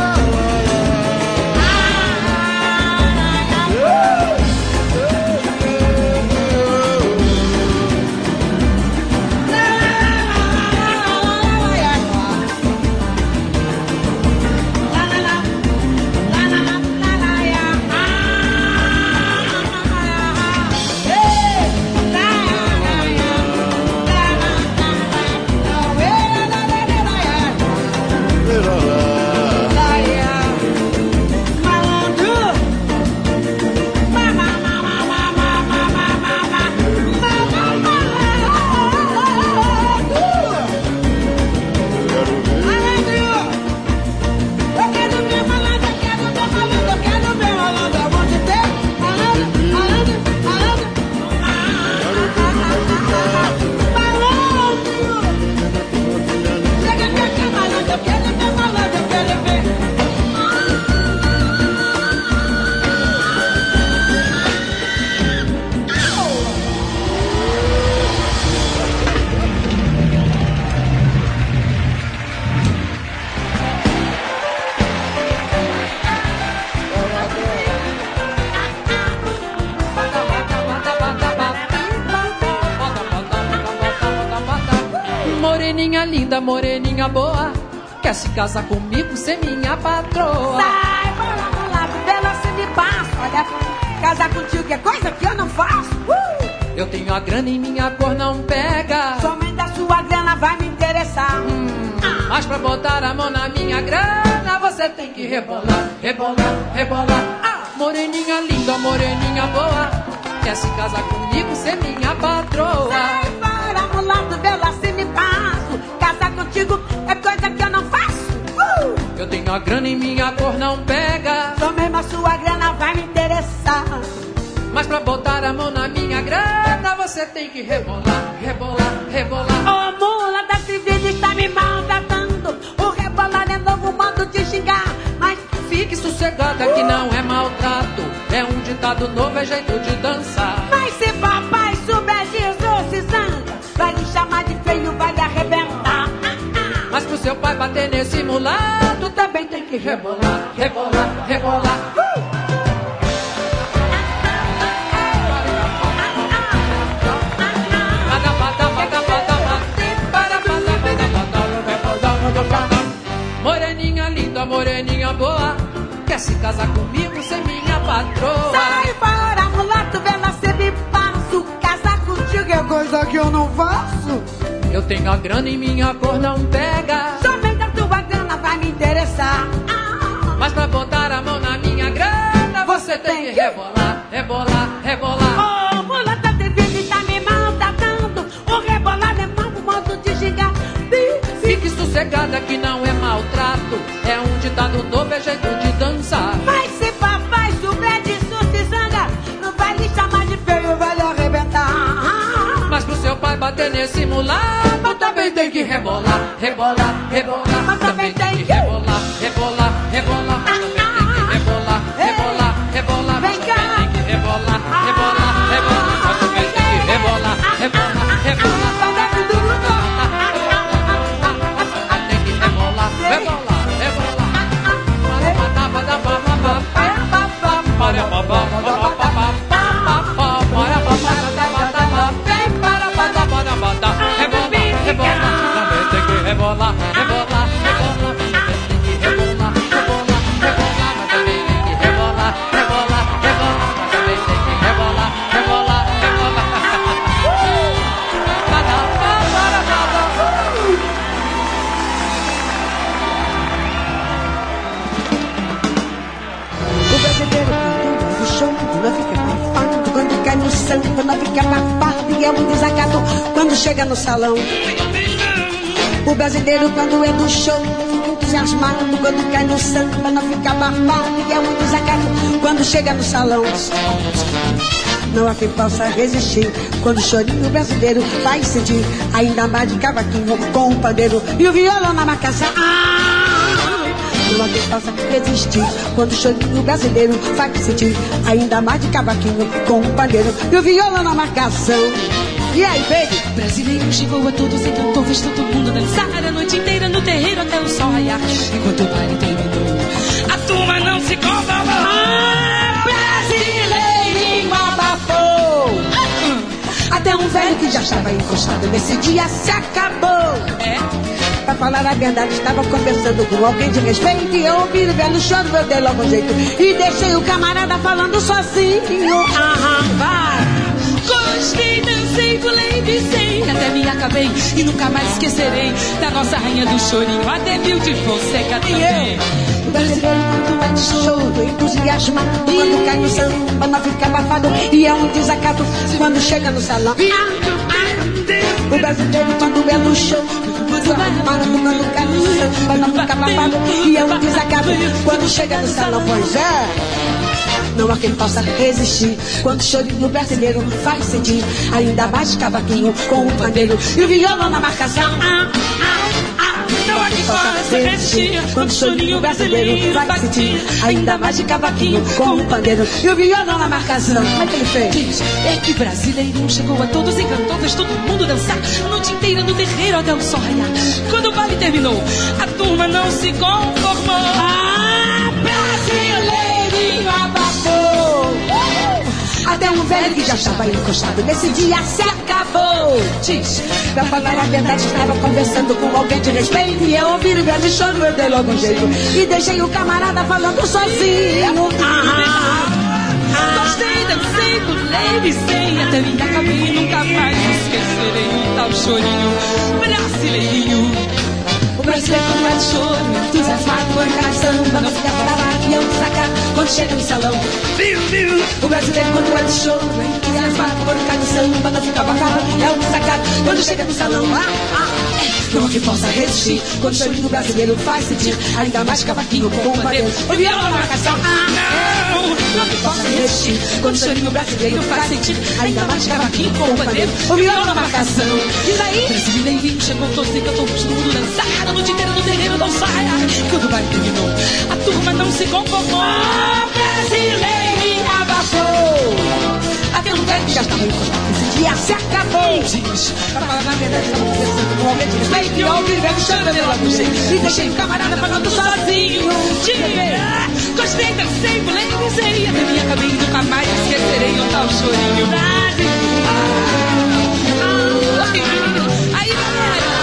Moreninha linda, moreninha boa, quer se casar comigo, ser minha patroa. Sai, bora no lado dela, se me passa. Olha, casar contigo é coisa que eu não faço. Eu tenho a grana e minha cor não pega. Somente a sua grana vai me interessar. Mas pra botar a mão na minha grana, você tem que rebolar, rebolar, rebolar. Moreninha linda, moreninha boa, quer se casar comigo, ser minha patroa. Sai, bora no lado dela, se me passo. Casar contigo é coisa que eu não faço. Eu tenho a grana e minha cor não pega. Só mesmo a sua grana vai me interessar. Mas pra botar a mão na minha grana, você tem que rebolar, rebolar, rebolar. Ô mula da civil está me maltratando. O rebolar é novo modo de xingar. Mas fique sossegada que não é maltrato. É um ditado novo, é jeito de dançar. Mas se papai souber disso, se zanga, vai lhe chamar de feio, vai lhe arrebentar. Mas pro seu pai bater nesse mulato, também tem que rebolar, rebolar, rebolar. Moreninha linda, moreninha boa, quer se casar comigo, ser minha patroa. Sai fora, mulato, vela, cê me passo. Casar contigo é coisa que eu não faço. Eu tenho a grana e minha cor não pega. Somente a tua grana vai me interessar. Mas pra botar a mão na minha grana, você tem que rebolar, rebolar, rebolar. Ô, mulata devida tá me maltratando. O rebolar é novo modo de xingar. Fique sossegada que não é maltrato. É um ditado novo, é jeito de dançar. Mas se papai souber disso, se zanga, não vai lhe chamar de feio, vai lhe arrebentar. Mas pro seu pai bater nesse mulato, também tem que rebolar, rebolar, rebolar. Mas também tem que rebolar, rebolar, rebolar. Mas também tem que rebolar, rebolar, rebolar. Mas também tem que rebolar, rebolar, rebolar. Mas também tem que rebolar, rebolar, rebolar. Tem que rebolar, rebolar, rebolar. Rebolar, rebolar, rebolar. samba, não fica abafado e é um desacato quando chega no salão. O brasileiro quando é do show, entusiasmado quando cai no samba, não fica abafado e é um desacato quando chega no salão. Não há quem possa resistir quando o chorinho brasileiro vai sentir, ainda mais de cavaquinho com o pandeiro e o violão na marcação. Não há quem possa resistir quando o chorinho brasileiro vai sentir, ainda mais de cavaquinho com o pandeiro e o violão na marcação. E aí, baby? Brasileiro chegou a todos, encantou, fez todo mundo dançar a noite inteira no terreiro até o sol raiar. Enquanto o baile terminou, a turma não se conformou. Brasileirinho abafou. Até um velho que já estava encostado nesse dia se acabou. Pra falar a verdade, estava conversando com alguém de respeito e eu ouvi o velho choro, eu dei logo um jeito e deixei o camarada falando sozinho. Vai! Gostei, dancei, pulei, visei, até me acabei e nunca mais esquecerei da nossa rainha do chorinho, até Mil de Fonseca também. O brasileiro quando é de show, entusiasmado quando cai no samba, não fica abafado e é um desacato quando chega no salão. O brasileiro quando é no show, entusiasmado quando cai no samba, não fica abafado e é um desacato quando chega no salão. Pois é. Não há quem possa resistir quando o chorinho brasileiro faz sentir, ainda mais cavaquinho com o pandeiro e o violão na marcação. Não há quem possa resistir quando o chorinho brasileiro faz sentir, ainda mais de cavaquinho com o pandeiro e o violão na marcação. Como é que ele fez? É que brasileiro chegou a todos, encantou, fez todo mundo dançar a noite inteira no terreiro até o sol raiar. Quando o baile terminou, a turma não se conformou. Brasileirinho abafou. Até um velho que já estava encostado nesse dia se acabou. Diz, pra falar a verdade, estava conversando com alguém de respeito e eu ouvi o velho choro, eu dei logo um jeito e deixei o camarada falando sozinho. Gostei, dancei, pulei, visei, até me acabei e nunca mais esquecerei o tal chorinho brasileirinho. O brasileiro quando é de choro, entusiasmado quando cai samba, não fica parado e é um desacato quando chega no salão. O brasileiro quando é de choro, entusiasmado quando cai no samba, não fica abafado e é um desacato quando chega no salão. Não há quem possa resistir quando o chorinho brasileiro faz sentir, ainda mais cavaquinho com o pandeiro, o violão na marcação. Não há quem possa resistir quando o chorinho brasileiro faz sentir, ainda mais cavaquinho com o pandeiro, o violão na marcação. Diz aí! Brasileirinho chegou todos e cantou, todo mundo dançar a noite inteira no terreiro não sai. Quando o baile terminou, a turma não se conformou. Brasileirinho abafou. Até um velho que já estava encostado nesse dia se acabou. Diz, pra falar na verdade, estava conversando com alguém de respeito e eu ouvi o velho choro, eu dei logo um jeito e deixei o camarada falando sozinho. Gostei, dancei, pulei, visei, até me acabei e nunca mais esquecerei o tal chorinho. Aí, galera,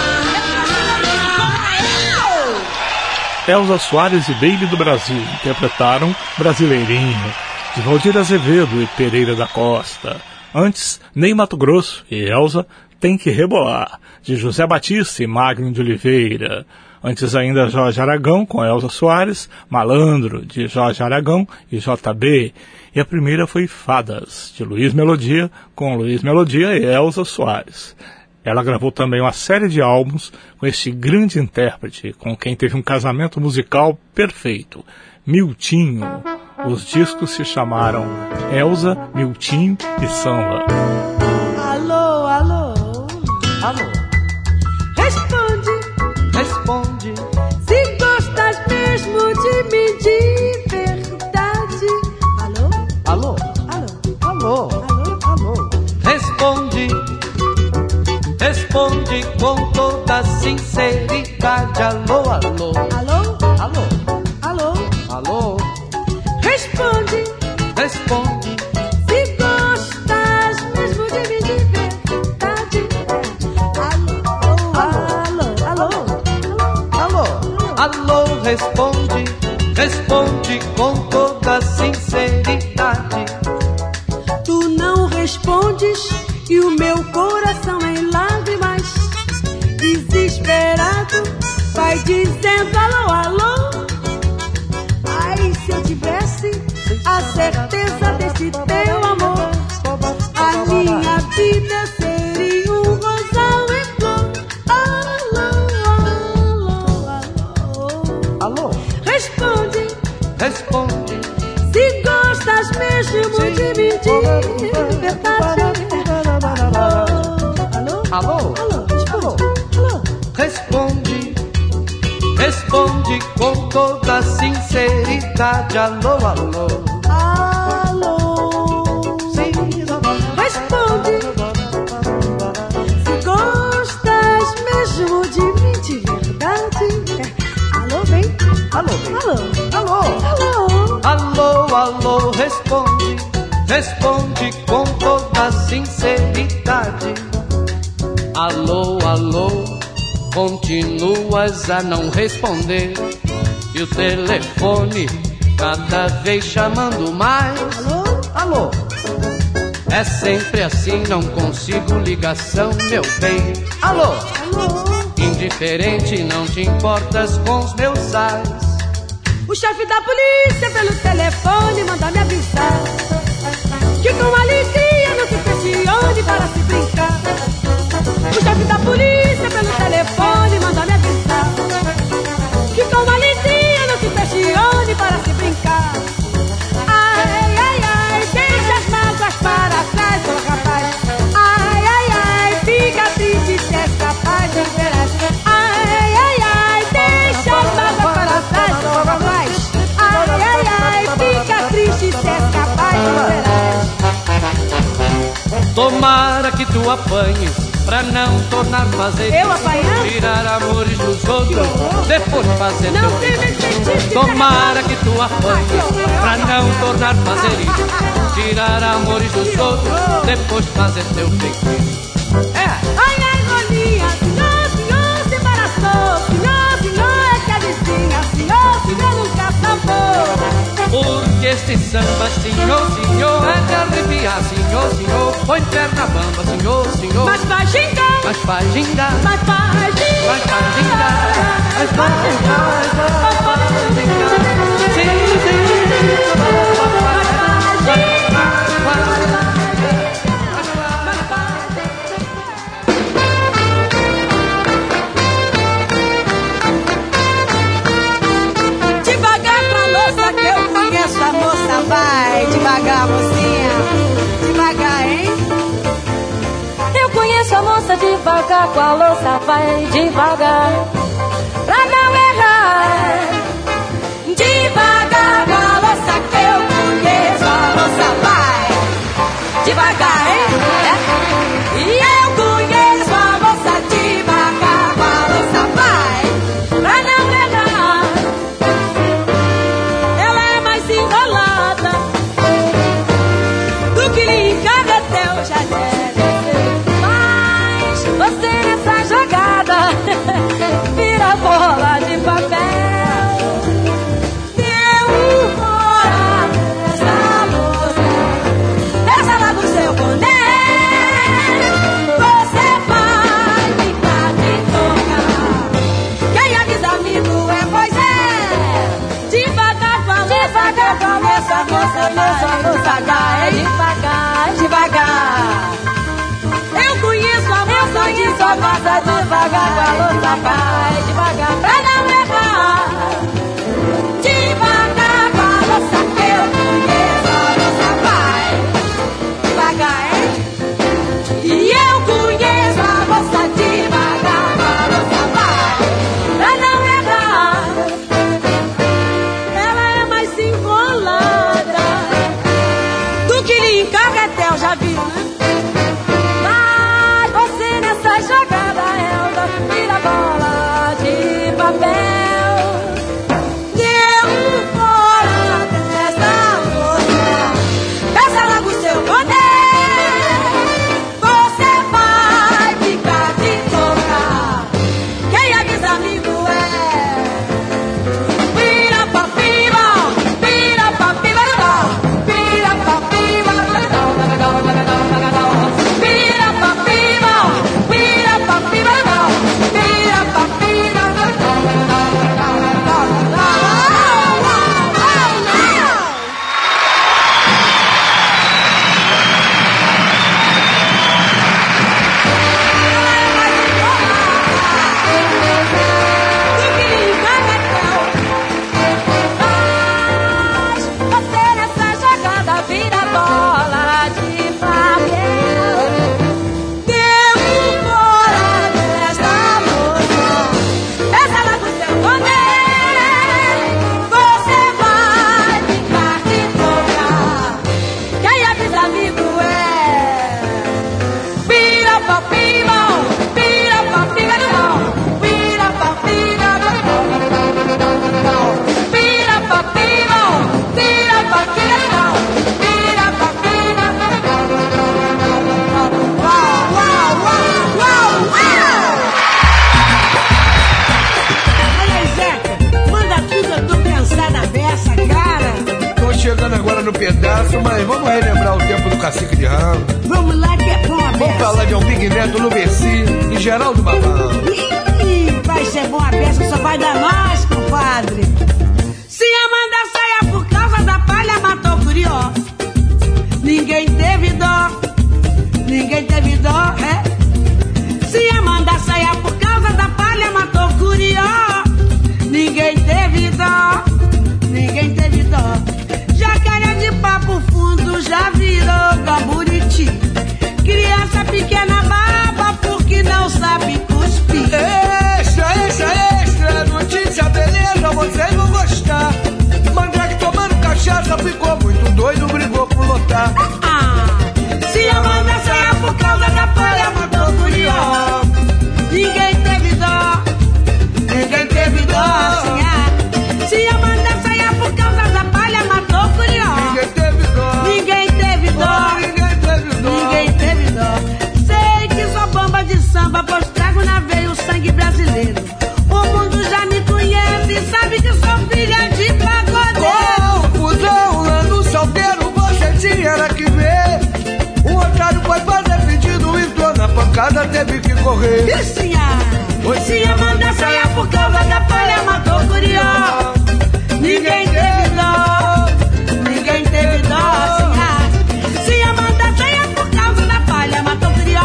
Elza Soares e Baby do Brasil interpretaram Brasileirinho, de Valdir Azevedo e Pereira da Costa. Antes, Ney Mato Grosso e Elza Tem que Rebolar, de José Batista e Magno de Oliveira. Antes ainda, Jorge Aragão com Elza Soares, Malandro, de Jorge Aragão e JB. E a primeira foi Fadas, de Luiz Melodia, com Luiz Melodia e Elza Soares. Ela gravou também uma série de álbuns com este grande intérprete, com quem teve um casamento musical perfeito, Miltinho. Os discos se chamaram Elza, Miltinho e Samba. Alô, alô, alô. Responde, se gostas mesmo de mim de verdade. Alô? Alô? Alô? Alô? Alô? Responde com toda sinceridade. Alô? Alô? Alô? Alô? Alô? Alô? Responde, se gostas mesmo de mim de verdade. Alô, responde com toda sinceridade. Tu não respondes e o meu coração em lágrimas, desesperado, vai dizendo alô, alô. Se eu tivesse a certeza desse teu amor, a responde. Se gostas mesmo de mim de verdade. Alô? Alô? Responde. Responde com toda sinceridade. Alô, alô. Alô? Sim. Responde. Se gostas mesmo de mim de verdade. Alô, vem. Alô. Alô. Alô, responde. Responde com toda sinceridade. Alô, continuas a não responder. E o telefone cada vez chamando mais. Alô. É sempre assim, não consigo ligação, meu bem. Alô. Indiferente, não te importas com os meus sais. O chefe da polícia pelo telefone manda me avisar que com alegria não se questione para se brincar. O chefe da polícia pelo telefone manda me avisar que com alegria não se questione para se brincar. Ai, ai, ai, deixa as mágoas para trás, ô rapaz. Ai, ai, ai, fica triste se és capaz de verás. Ai, ai, ai, deixa as mágoas para trás, ô rapaz. Ai, ai, ai, fica triste se és capaz de verás. Tomara que tu apanhes pra não tornar fazer. Eu apanhar? Tirar amores dos outros, depois fazer não teu filho. Tomara que tu apanhes pra não tornar fazer isso. Tirar amores dos outros, depois fazer teu feitiço. Ai, ai, Rolinha, senhor, se embaraçou. Senhor, é que a vizinha, senhor, nunca sambou. Porque este samba, senhor, é de arrepiar, senhor, põe perna bamba, senhor, mas faz gingar, mas faz gingar, mas faz gingar, mas faz gingar, mas faz gingar, devagar pra louça que eu conheço a moça, vai devagar, mocinha, devagar, hein? Eu conheço a moça devagar, com a louça vai devagar, pra não errar. Devagar com a louça que eu conheço, a moça vai devagar, hein? E eu conheço a moça devagar, com a louça vai, pra não errar. Ela é mais enrolada do que em carretel, já mas você nessa jogada vira bola de papel. Deu fora dessa moça, essa lá do seu boné. Você vai ficar de tocar. Quem avisa amigo é, pois é. Devagar com a essa moça, devagar, hein? Devagar. Eu conheço a moça devagar, com a louça vai devagar, pra não errar. Devagar com a louça que eu conheço, a louça vai devagar, hein? E eu conheço a moça devagar, com a louça vai, pra não errar. Ela é mais enrolada do que em carretel, já viu, né? mas você nessa jogada Elda vira bola de papel. Deu fora dessa moça, peça logo seu boné. Você vai ficar de tocar. Quem avisa amigo é. Vira pra piba, vira pra piba, vira pra piba. no pedaço, mas vamos relembrar o tempo do Cacique de Ramo. Vamos lá que é bom, Vamos falar de Albig Neto, Lubeci e Geraldo Malandro. Vai ser bom a peça, só vai dar nós, compadre. Se Amanda saia por causa da palha, matou o Curió. Ninguém teve dó, é. Se Amanda saia por causa da palha, matou o Curió. Ninguém teve dó. Jacaré de papo fundo já virou gaburiti. Criança pequena baba porque não sabe cuspir. Extra, notícia beleza, vocês vão gostar. Mandrake tomando cachaça, ficou muito doido, brigou por lotar. Se Amanda saia por causa da palha, matou o Curió. Ninguém teve dó, assim é. Se Amanda saia por causa da palha, matou o Curió. Ninguém teve dó. Sei que sou bomba de samba, pois trago na veia o sangue brasileiro. O mundo já me conhece, sabe que sou filha de pagodeiro. Confusão lá no salteiro, você tinha que ver. O otário foi fazer pedido, entrou na pancada, teve que correr. Se Amanda saia por causa da palha, matou o Curió. Ninguém teve dó, assim é. Se Amanda saia por causa da palha, matou o Curió.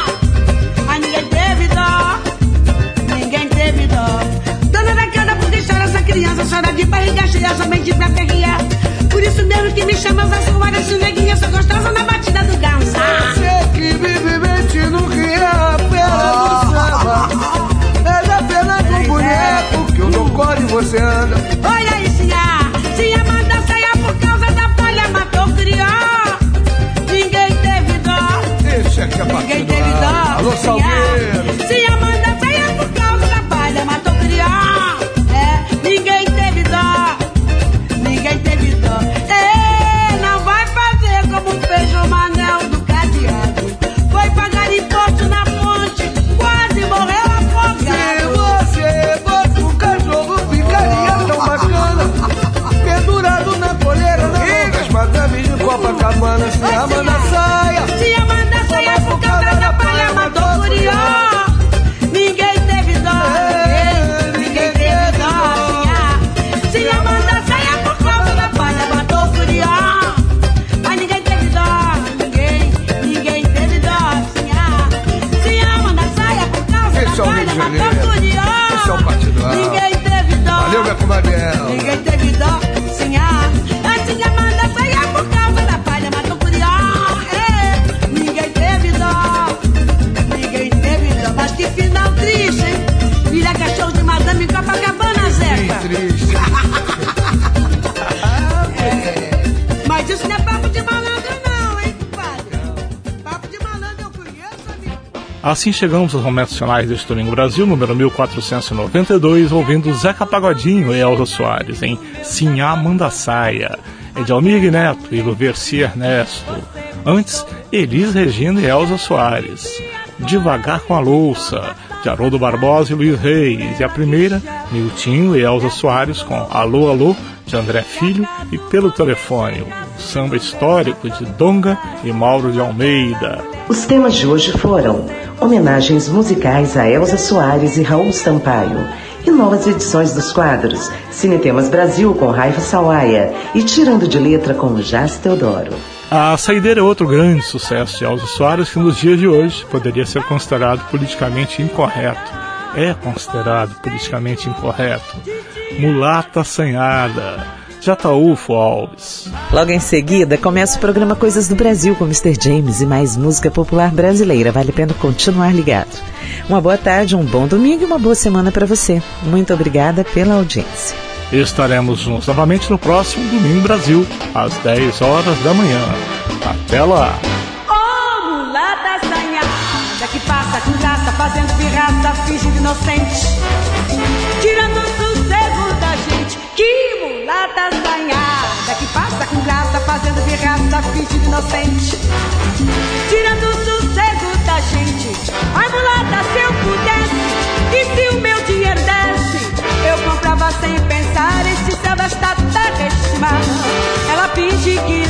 Ninguém teve dó. Dona da casa, por que chora essa criança? Chora de barriga cheia, somente pra perrear. Por isso mesmo que me chama as suadas, chuveguinha, sou gostosa na batida do ganso. Você que vive mentindo que é a pena do samba. É apenas um boneco que eu não corre e você anda. Olha aí, se Amanda saia por causa da palha, matou o Curió. Ninguém teve dó. Esse aqui é partido. Alô, Salgueiro. Se Amanda saia por causa da palha, matou o Curió. Ninguém teve dó. Não vai fazer como fez o Manel do Cadeado. Foi pagar imposto na ponte, quase morreu afogado. Se você fosse um cachorro, ficaria tão bacana. Pendurado na coleira, na mão das madames de Copacabana. Se Amanda saia por causa da palha, matou o Curió. Ninguém teve dó. Se Amanda saia por causa da palha, matou o Curió. Mas ninguém teve dó. Ninguém teve dó. Se Amanda saia por causa da palha, matou o Curió. Esse é o partido. Ninguém teve dó. Valeu, minha comadela. Ninguém teve dó. Se Amanda saia por causa da palha, matou o Curió. Ninguém teve dó. Mas que final triste, hein? Vira cachorro de madame em Copacabana, Zeca. Triste. Mas isso não é papo de malandro não, hein, compadre? Papo de malandro eu conheço, amigo. Assim chegamos aos momentos finais deste Domingo Brasil, número 1492, ouvindo Zeca Pagodinho e Elza Soares, em Sim Amanda Saia, Edalmir Neto e Luverci Ernesto. Antes, Elis Regina e Elza Soares. Devagar com a Louça, de Haroldo Barbosa e Luiz Reis. E a primeira, Miltinho e Elza Soares com Alô, Alô, de André Filho e Pelo Telefone, o samba histórico de Donga e Mauro de Almeida. Os temas de hoje foram homenagens musicais a Elza Soares e Raul Sampaio, e novas edições dos quadros Cinetemas Brasil com Raiva Sawaia e Tirando de Letra com Jás Teodoro. A Saideira é outro grande sucesso de Elza Soares que nos dias de hoje poderia ser considerado politicamente incorreto. É considerado politicamente incorreto. Mulata Assanhada, de Ataúfo Alves. Logo em seguida, começa o programa Coisas do Brasil com Mr. James e mais música popular brasileira. Vale a pena continuar ligado. Uma boa tarde, um bom domingo e uma boa semana para você. Muito obrigada pela audiência. Estaremos juntos novamente no próximo Domingo Brasil, às 10 horas da manhã. Até lá! Oh, mulata assanhada que passa com graça, fazendo pirraça, fingindo inocente, tirando o sossego da gente. Que mulata assanhada que passa com graça, fazendo pirraça, fingindo inocente, tirando o sossego da gente. Ai, mulata, se eu pudesse, e se o meu dinheiro desse, eu comprava sem pensar esse céu desta terra estimada. Ela finge que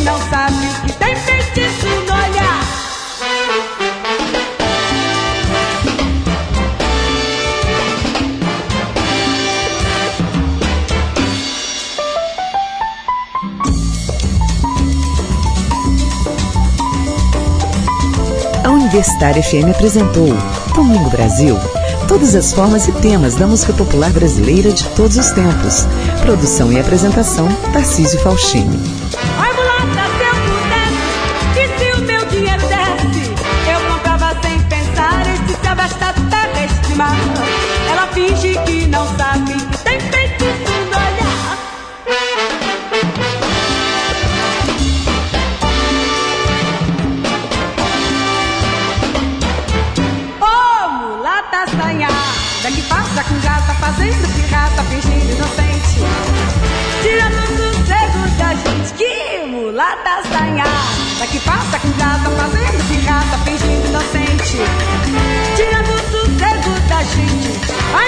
Universitária FM apresentou Domingo Brasil. Todas as formas e temas da música popular brasileira de todos os tempos. Produção e apresentação, Tarcísio Faustini. Ai, mulata, se eu pudesse, e se o meu dinheiro desse, eu comprava sem pensar esse céu, esta terra, este mar. Ela finge que não sabe que tem feito isso no olhar. Oh, mulata assanhada, que passa com gata, fazendo pirraça, fingindo inocente, tirando o sossego da gente. Que mulata assanhada, que passa com gata, fazendo pirraça, fingindo inocente, tirando o sossego da gente.